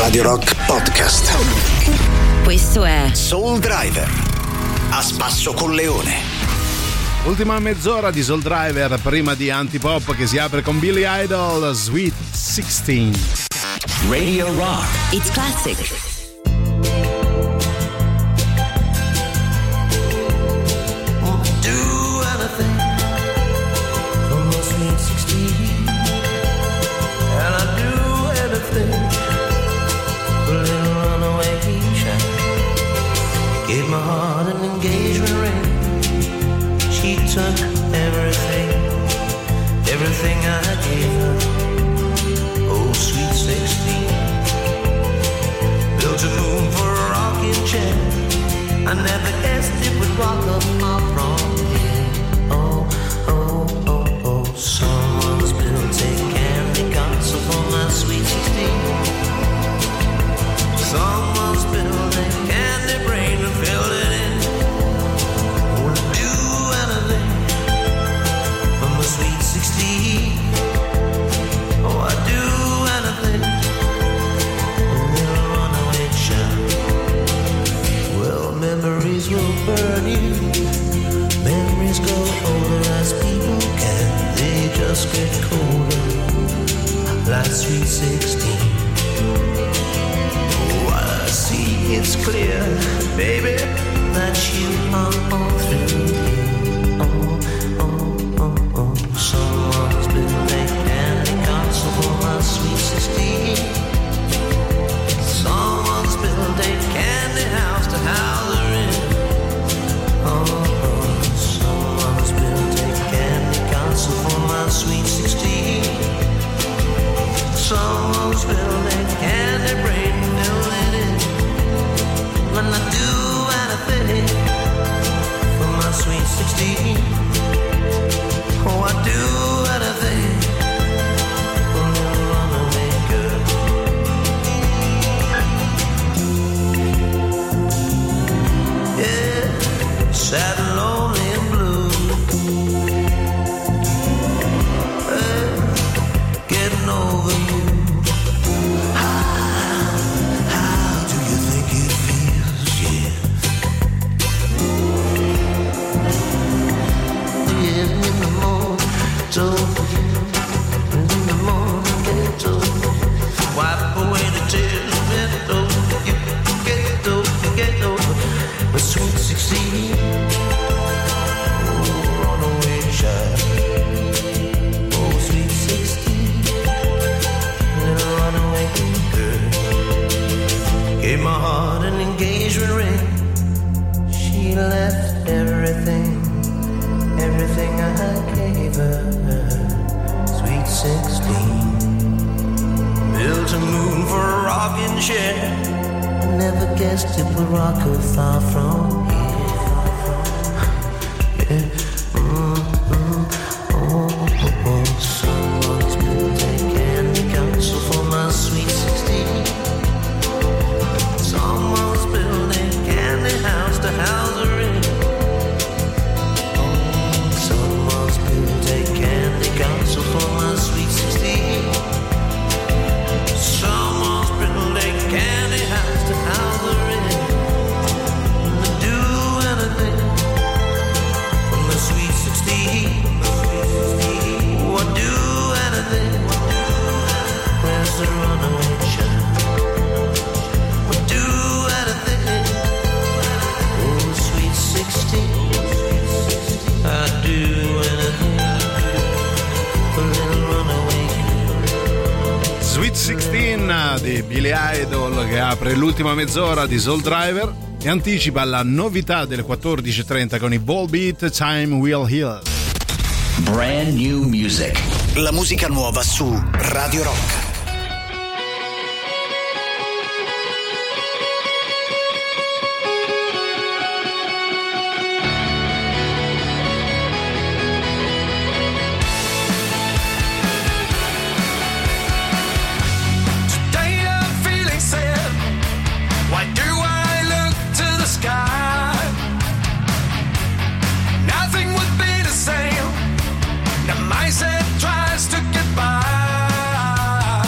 Radio Rock Podcast. Questo è Soul Driver. A spasso con Leone. Ultima mezz'ora di Soul Driver prima di Antipop che si apre con Billy Idol, Sweet sixteen. Radio Rock. It's classic. Do anything for my sweet sixteen, and I do anything for a little runaway child. Gave my heart an engagement ring. She took everything, everything I gave her. Oh, sweet sixteen. Built a room for a rocking chair. I never guessed it would rock up my from here. Oh, oh, oh, oh. Someone's built a candy castle for my sweet sixteen. Someone's built a candy brain and filled it in. Would do anything for my sweet sixteen. Oh, I'd do anything. A little runaway child. Well, memories will burn you. Memories go older as people can. They just get colder, like sweet sixteen. Oh, I see it's clear, baby, that you are all through. Oh, oh, oh, oh. Someone's built a candy castle for my sweet sixteen. Someone's built a candy house to house her in. Oh, oh. Someone's built a candy castle for my sweet sixteen. Someone's built a candy brain, fill it in. When I do anything for my sweet sixteen. Oh, I do anything for a little runaway girl. Yeah, sad and lonely and blue. Hey, getting over you. How, how do you think it feels? Yeah. Yeah, in the morning, it's over. In the morning, it's over. Wipe away the tears, get over. You get over, get over. But sweet sixteen, oh, runaway child. Oh, sweet sixteen, little runaway girl. Gave my heart an engagement ring. She left everything, everything I gave her. Sweet sixteen. Built a moon for a rocking chair. Never guessed it would rock her far from here. Yeah. Mm, mm, oh, oh, oh. Someone's built a candy castle for my sweet sixteen. Someone's built a candy house to house her in. Oh, someone's built a candy castle for my sweet sixteen. Someone's built a candy house to house her in. Do anything for my sweet sixteen. Oh, I'd do anything. Where's the runaway child? I'd do anything. Oh, sweet sixteen. I'd do anything for a little runaway girl. Sweet sixteen di Billy Idol che apre l'ultima mezz'ora di Soul Driver e anticipa la novità delle quattordici e trenta con i Volbeat, Time Will Heal. Brand new music. La musica nuova su Radio Rock. Today I'm feeling sad. Why do I look to the sky? Nothing would be the same. The mindset tries to get by.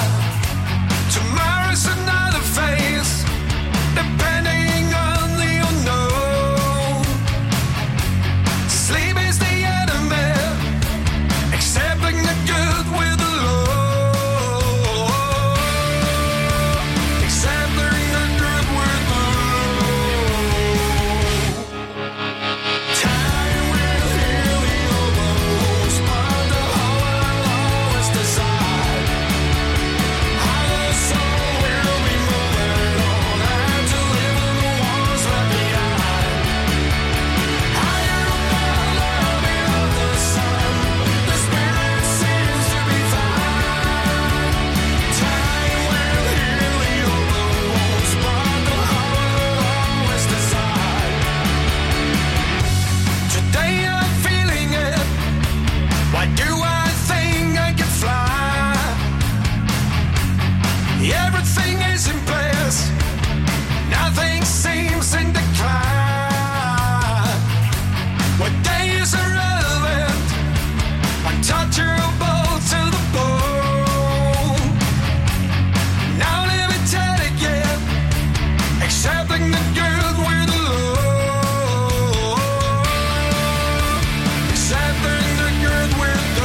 irrelevant. Untouchable to the bone. Now let me tell it again. Accepting the good with the low. Accepting the good with the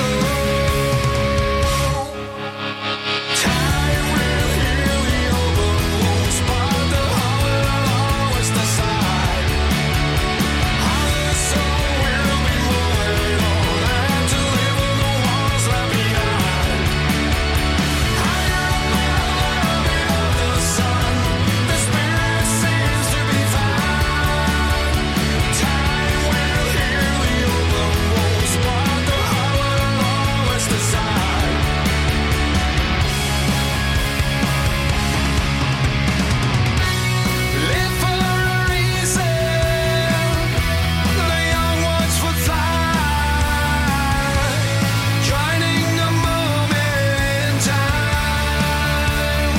low. Time will heal the open wounds, but the heart will always decide. How the soul will be moving on and to live with the walls left behind. Higher above the sun, the spirit seems to be fine. Time will heal the open wounds, but the heart will always decide. Live for a reason, the young ones would fly, joining the moment in time.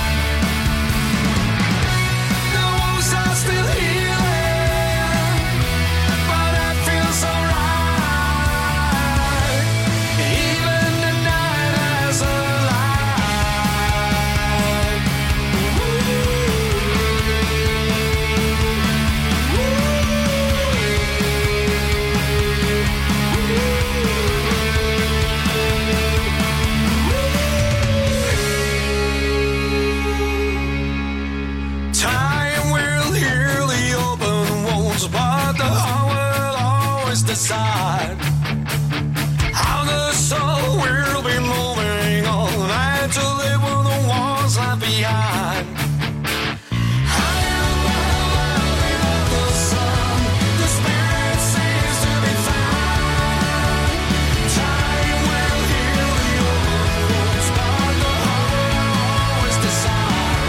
The wounds are still healing, but that feels alright. Even the night has a light. Time will heal the open wounds, but the heart will always decide. How the soul will be moving on and to live with the walls left behind. Higher above the sun, the spirit seems to be fine. Time will heal the open wounds, but the heart will always decide.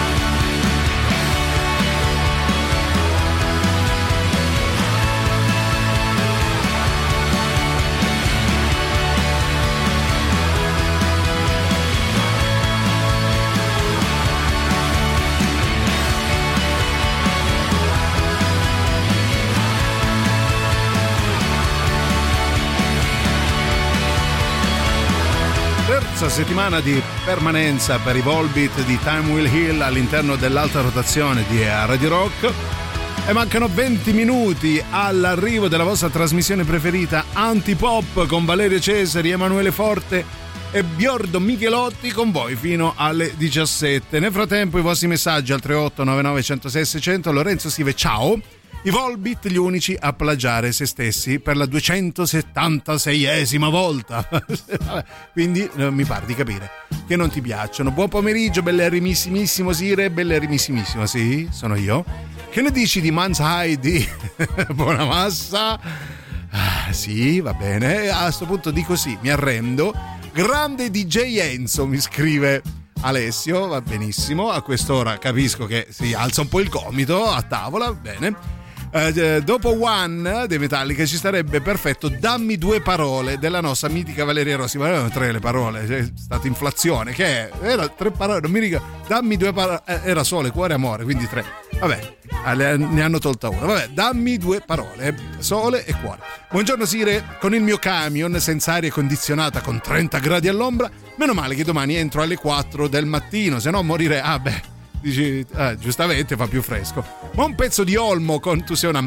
Terza settimana di permanenza per i Volbeat di Time Will Heal all'interno dell'alta rotazione di Radio Rock. E mancano venti minuti all'arrivo della vostra trasmissione preferita Antipop con Valerio Cesari, Emanuele Forte e Biordo Michelotti con voi fino alle diciassette. Nel frattempo i vostri messaggi al tre otto nove nove uno zero sei sei zero zero. Lorenzo scrive: ciao, i Volbeat gli unici a plagiare se stessi per la duecentosettantaseiesima volta. Quindi eh, mi pare di capire che non ti piacciono. Buon pomeriggio, bellerrimissimissimo Sire, bellerrimissimissimo, sì, sono io. Che ne dici di Man's High di Bonamassa? Ah, sì, va bene, a sto punto dico sì, mi arrendo. Grande D J Enzo, mi scrive Alessio, va benissimo, a quest'ora capisco che si alza un po' il gomito a tavola, bene. Uh, dopo One dei Metallica ci starebbe perfetto Dammi due parole della nostra mitica Valeria Rossi, ma erano tre le parole, c'è stata inflazione, che è? Era tre parole, non mi ricordo, Dammi due parole, era sole, cuore, amore, quindi tre, vabbè, ne hanno tolta una, vabbè, dammi due parole, sole e cuore. Buongiorno Sire, con il mio camion senza aria condizionata con trenta gradi all'ombra, meno male che domani entro alle quattro del mattino, se no morirei, ah beh, dici, eh, giustamente fa più fresco. Ma un pezzo di Olmo con Tu sei una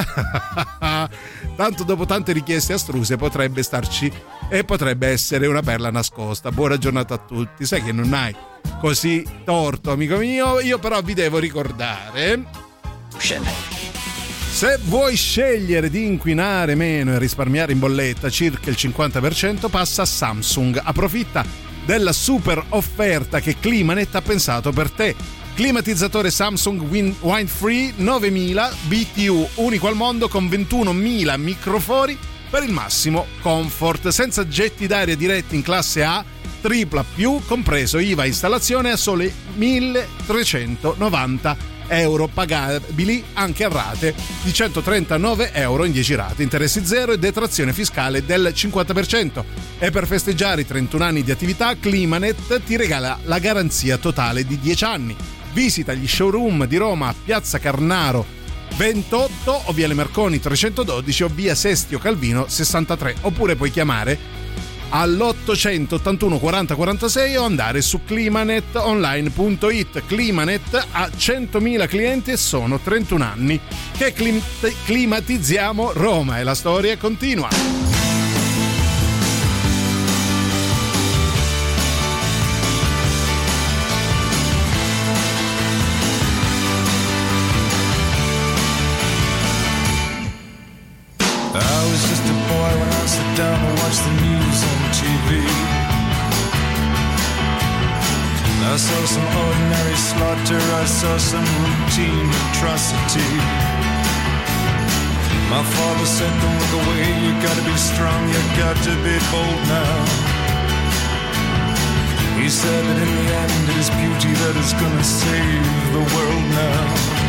medda? Tanto dopo tante richieste astruse potrebbe starci e potrebbe essere una perla nascosta. Buona giornata a tutti. Sai che non hai così torto, amico mio. Io però vi devo ricordare, se vuoi scegliere di inquinare meno e risparmiare in bolletta circa il cinquanta per cento, passa a Samsung. Approfitta della super offerta che Climanet ha pensato per te. Climatizzatore Samsung Wine Free novemila B T U, unico al mondo con ventunomila microfori per il massimo comfort, senza getti d'aria diretti in classe A, tripla più, compreso I V A installazione a sole milletrecentonovanta euro, pagabili anche a rate di centotrentanove euro in dieci rate, interessi zero e detrazione fiscale del cinquanta per cento. E per festeggiare i trentuno anni di attività, Climanet ti regala la garanzia totale di dieci anni. Visita gli showroom di Roma a Piazza Carnaro ventotto o Viale Marconi trecentododici o via Sestio Calvino sessantatré, oppure puoi chiamare all'ottocento ottantuno quaranta quarantasei o andare su climanet online punto it. Climanet ha centomila clienti e sono trentuno anni che clim- climatizziamo Roma e la storia continua. Down to watch the news on T V. I saw some ordinary slaughter, I saw some routine atrocity. My father said, don't look away, you gotta be strong, you got to be bold now. He said that in the end it is beauty that is gonna save the world now.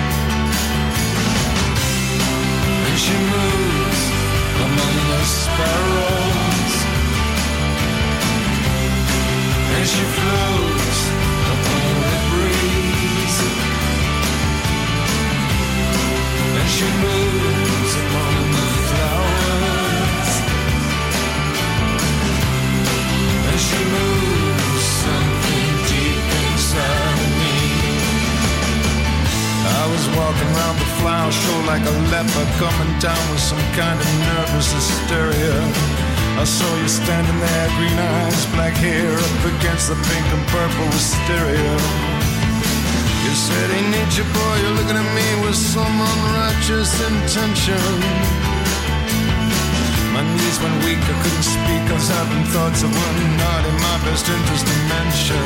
And she moves among the sparrows, and she floats upon the breeze, and she moves among the flowers, and she moves something deep inside me. I was walking around the flower show like a leper, coming down with some kind of nervous hysteria. I saw you standing there, green eyes, black hair, up against the pink and purple wisteria. You said, hey nature boy, you're looking at me with some unrighteous intention. My knees went weak, I couldn't speak, I was having thoughts that were not in my best interest to mention.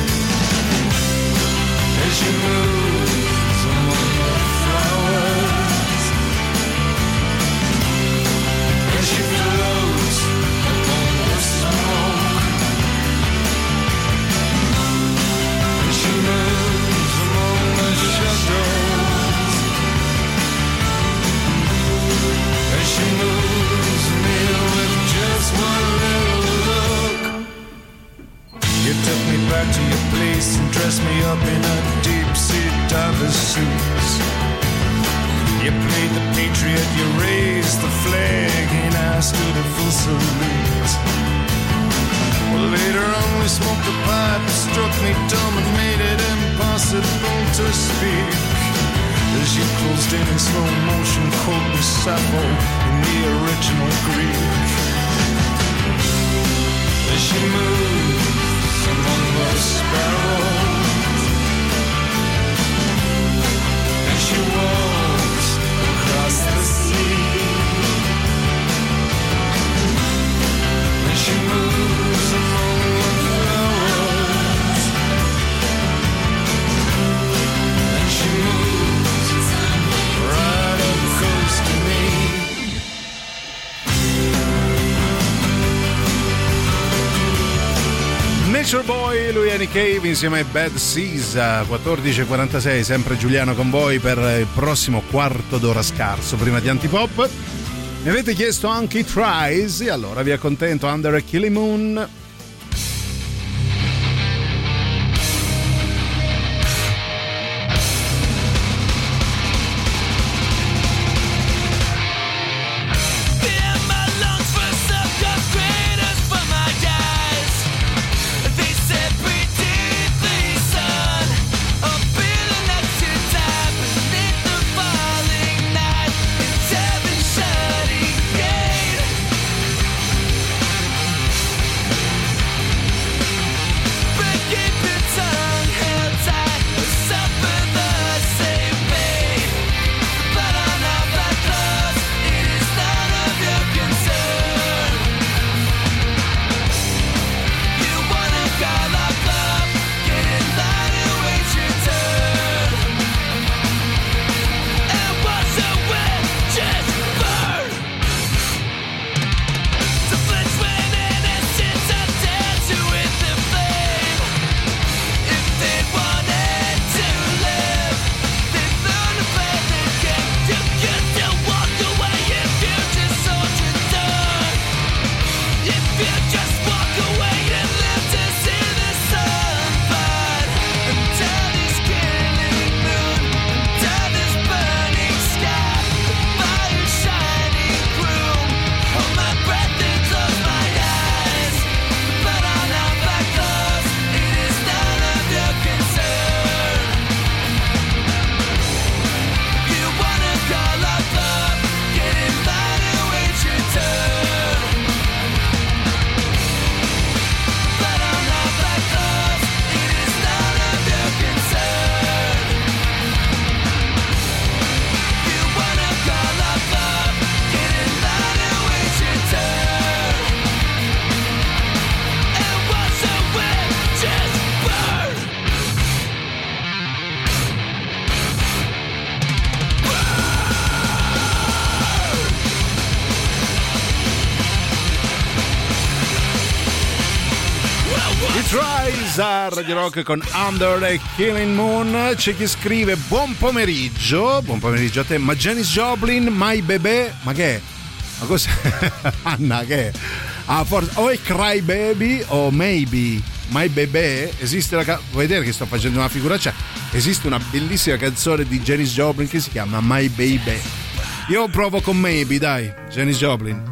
As you move among the flowers, and she floats upon the smoke, and she moves among the shadows, and she moves me with just one little look. You took me back to your place and dressed me up in a deep-sea diver's suit. You played the patriot, you raised the flag, and I stood at full salute. Well, later on we smoked a pipe, struck me dumb and made it impossible to speak. As you closed in in slow motion, quoting Sappho in the original Greek. As she moves among the sparrows, and she walks across the sea, and she moves among the flowers, and she moves right up close to me. Nature Boy, lui è Nick Cave insieme ai Bad Seas. Quattordici e quarantasei, sempre Giuliano con voi per il prossimo quarto d'ora scarso prima di Antipop. Mi avete chiesto anche i Tries e allora vi accontento. Under a Killing Moon. Shutting gate. Rise a Radio Rock con Under the Killing Moon. C'è chi scrive buon pomeriggio, buon pomeriggio a te, ma Janis Joplin, My Baby, ma che è? Ma cos'è? Anna, che è? Ah, forse, o è Cry Baby o Maybe My Baby. Esiste la ca- vuoi vedere che sto facendo una figuraccia? Esiste una bellissima canzone di Janis Joplin che si chiama My Baby. Io provo con Maybe, dai, Janis Joplin.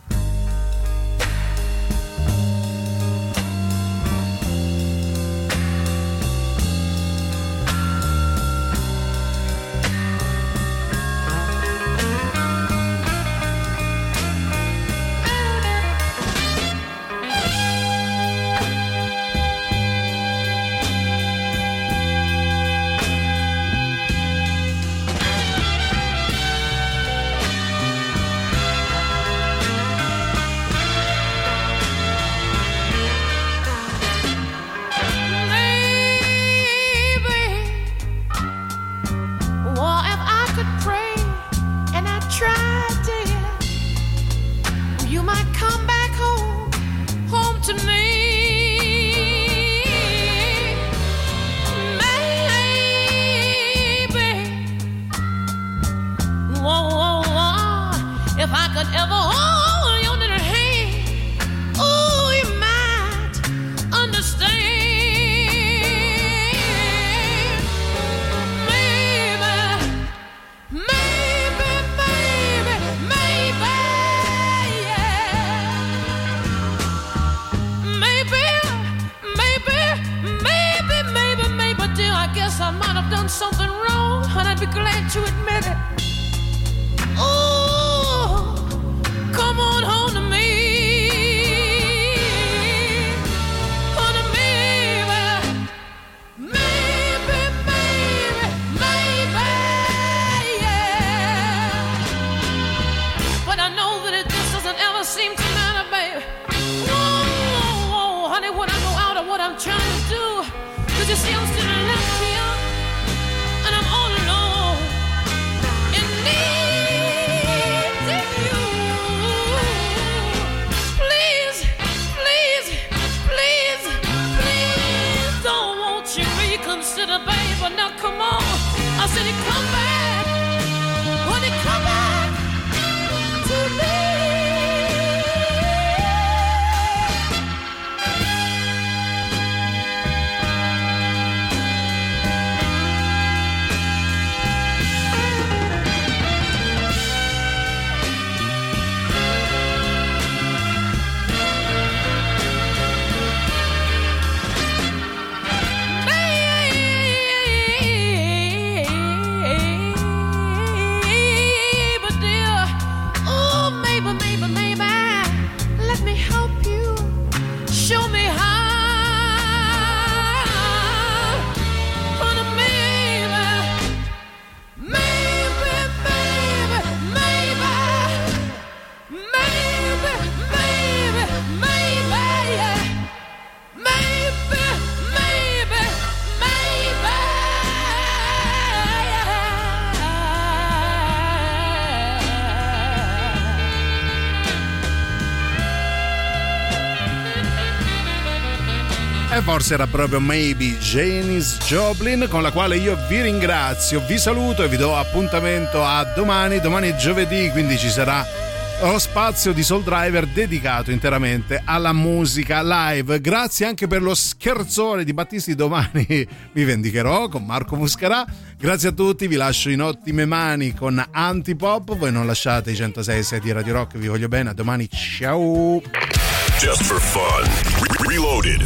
Forse era proprio Maybe, Janis Joplin, con la quale io vi ringrazio, vi saluto e vi do appuntamento a domani. Domani è giovedì, quindi ci sarà lo spazio di Soul Driver dedicato interamente alla musica live. Grazie anche per lo scherzone di Battisti, domani mi vendicherò con Marco Muscarà. Grazie a tutti, vi lascio in ottime mani con Antipop. Voi non lasciate i centosei e sei di Radio Rock, vi voglio bene, a domani, ciao. Just for fun. Reloaded.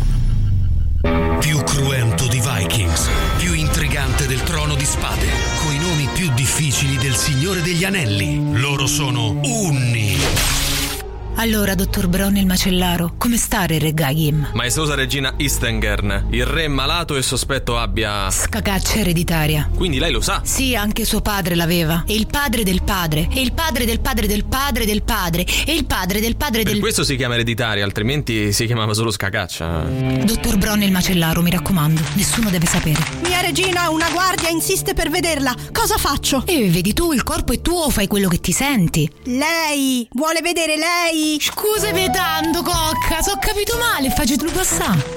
Più cruento di Vikings, più intrigante del Trono di Spade, coi nomi più difficili del Signore degli Anelli. Loro sono Unni. Allora, dottor Bronn il macellaro, come sta Re Gagim? Maestosa regina Istengern, il re è malato e sospetto abbia... Scacaccia ereditaria. Quindi lei lo sa? Sì, anche suo padre l'aveva. E il padre del padre. E il padre del padre del padre del padre. E il padre del padre del... Per questo si chiama ereditaria, altrimenti si chiamava solo Scacaccia. Dottor Bronn il macellaro, mi raccomando, nessuno deve sapere. Mia regina, una guardia insiste per vederla. Cosa faccio? E vedi tu, il corpo è tuo, fai quello che ti senti. Lei! Vuole vedere lei? Scusami tanto, cocca, so capito male, facitelo passare.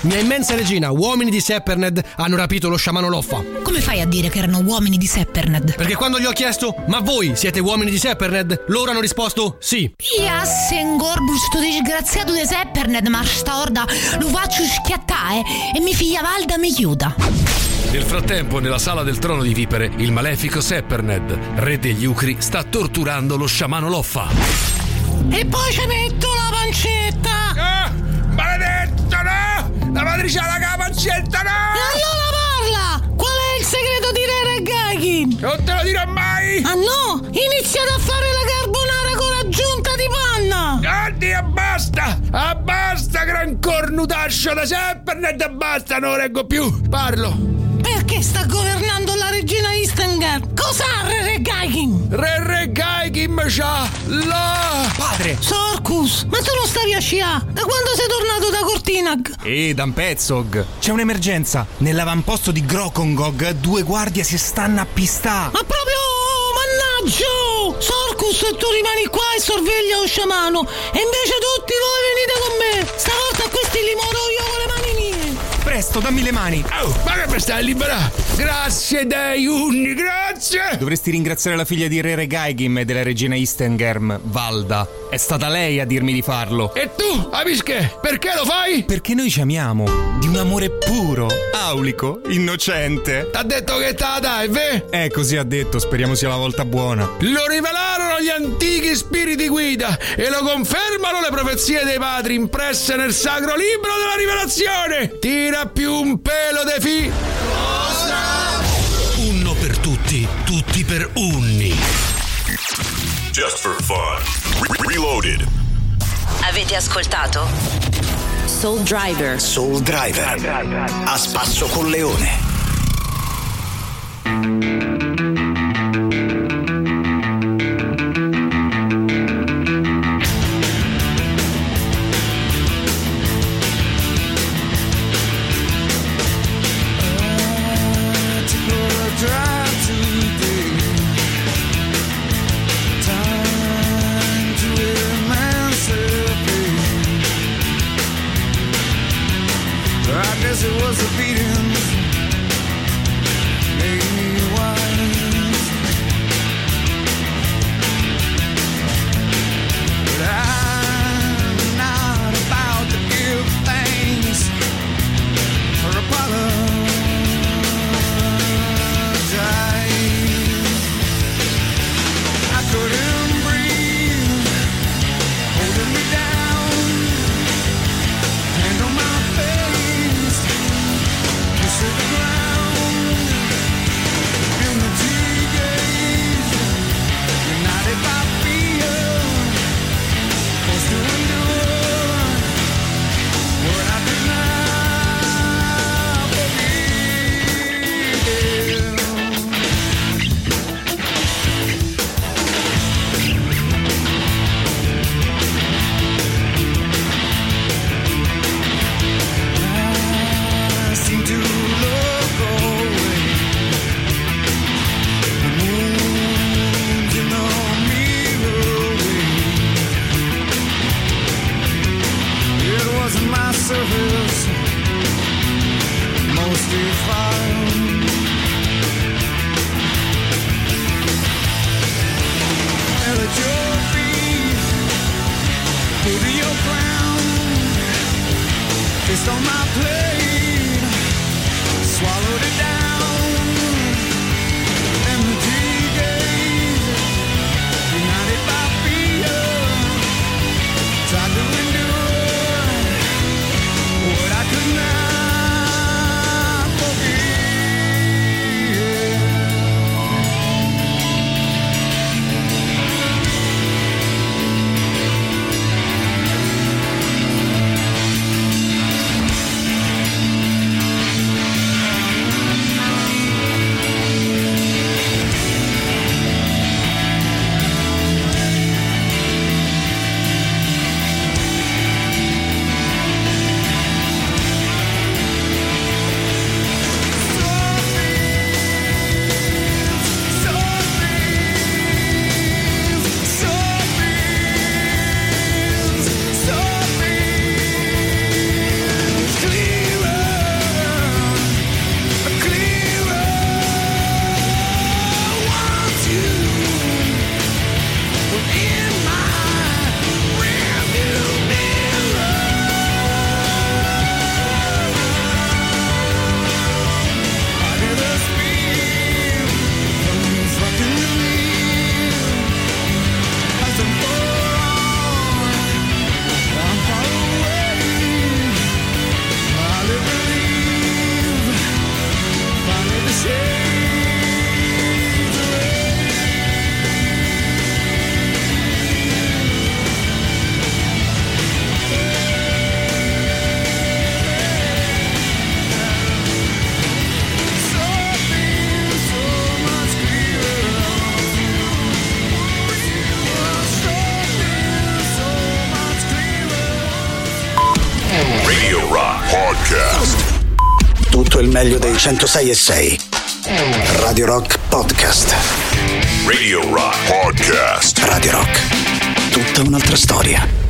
Mia immensa regina, uomini di Sepperned hanno rapito lo sciamano Loffa. Come fai a dire che erano uomini di Sepperned? Perché quando gli ho chiesto, ma voi siete uomini di Sepperned? Loro hanno risposto sì. Ia Sengorbus, sto disgraziato di Sepperned, ma sta orda lo faccio schiattare e mi figlia Valda mi chiuda. Nel frattempo, nella sala del trono di vipere, il malefico Sepperned, re degli Ucri, sta torturando lo sciamano Loffa. E poi ci metto la pancetta. Ah, maledetto, no! La matriciana con la pancetta, no! E allora parla! Qual è il segreto di Re Reggaekin? Non te lo dirò mai! Ah no? Iniziate a fare la carbonara con l'aggiunta di panna! Oddio, basta! Ah, basta, gran cornutaccio da Sepperned, basta, non reggo più! Parlo! Perché sta governando la regina Istengard? Cos'ha Re Reggaekin? Re Reggaekin c'ha la... Padre! Sorcus, ma tu non stavi a scià? Da quando sei tornato da Cortinag? E da un pezzo, c'è un'emergenza. Nell'avamposto di Grokongog due guardie si stanno a pistà. Ma proprio... mannaggia! Sorcus, tu rimani qua e sorveglia lo sciamano. E invece tutti voi venite con me. Stavolta a questi li moro io con le mani mie. Presto, dammi le mani. Oh, ma che per stare libera? Grazie dei unni, grazie! Dovresti ringraziare la figlia di Re Reggaekin e della regina Istengerm, Valda. È stata lei a dirmi di farlo. E tu, Avische, perché lo fai? Perché noi ci amiamo. Di un amore puro, aulico, innocente. T'ha detto che te la dai, ve? Eh, così ha detto, speriamo sia la volta buona. Lo rivelarono gli antichi spiriti guida e lo confermano le profezie dei padri impresse nel sacro libro della rivelazione. Tira più un pelo de fi... Unno per tutti, tutti per unni. Just for fun. Re- Reloaded. Avete ascoltato? Soul Driver. Soul Driver. A spasso con Leone. It was a beating, made me wise. But I'm not about to give thanks or apologize. I couldn't breathe, holding me down, hand on my face to the ground, in the T-gaze, united by fear, forced to endure what I could not forgive. I seem to look away, the moon's in the mirror way. It wasn't my surface, most defiled. Held at your feet, go to your crown, kissed on my plate, swallowed it down, and the T-gaze, united by fear, tried to endure what I could not forgive. Podcast. Tutto il meglio dei centosei e sei. Radio Rock Podcast. Radio Rock Podcast. Radio Rock. Tutta un'altra storia.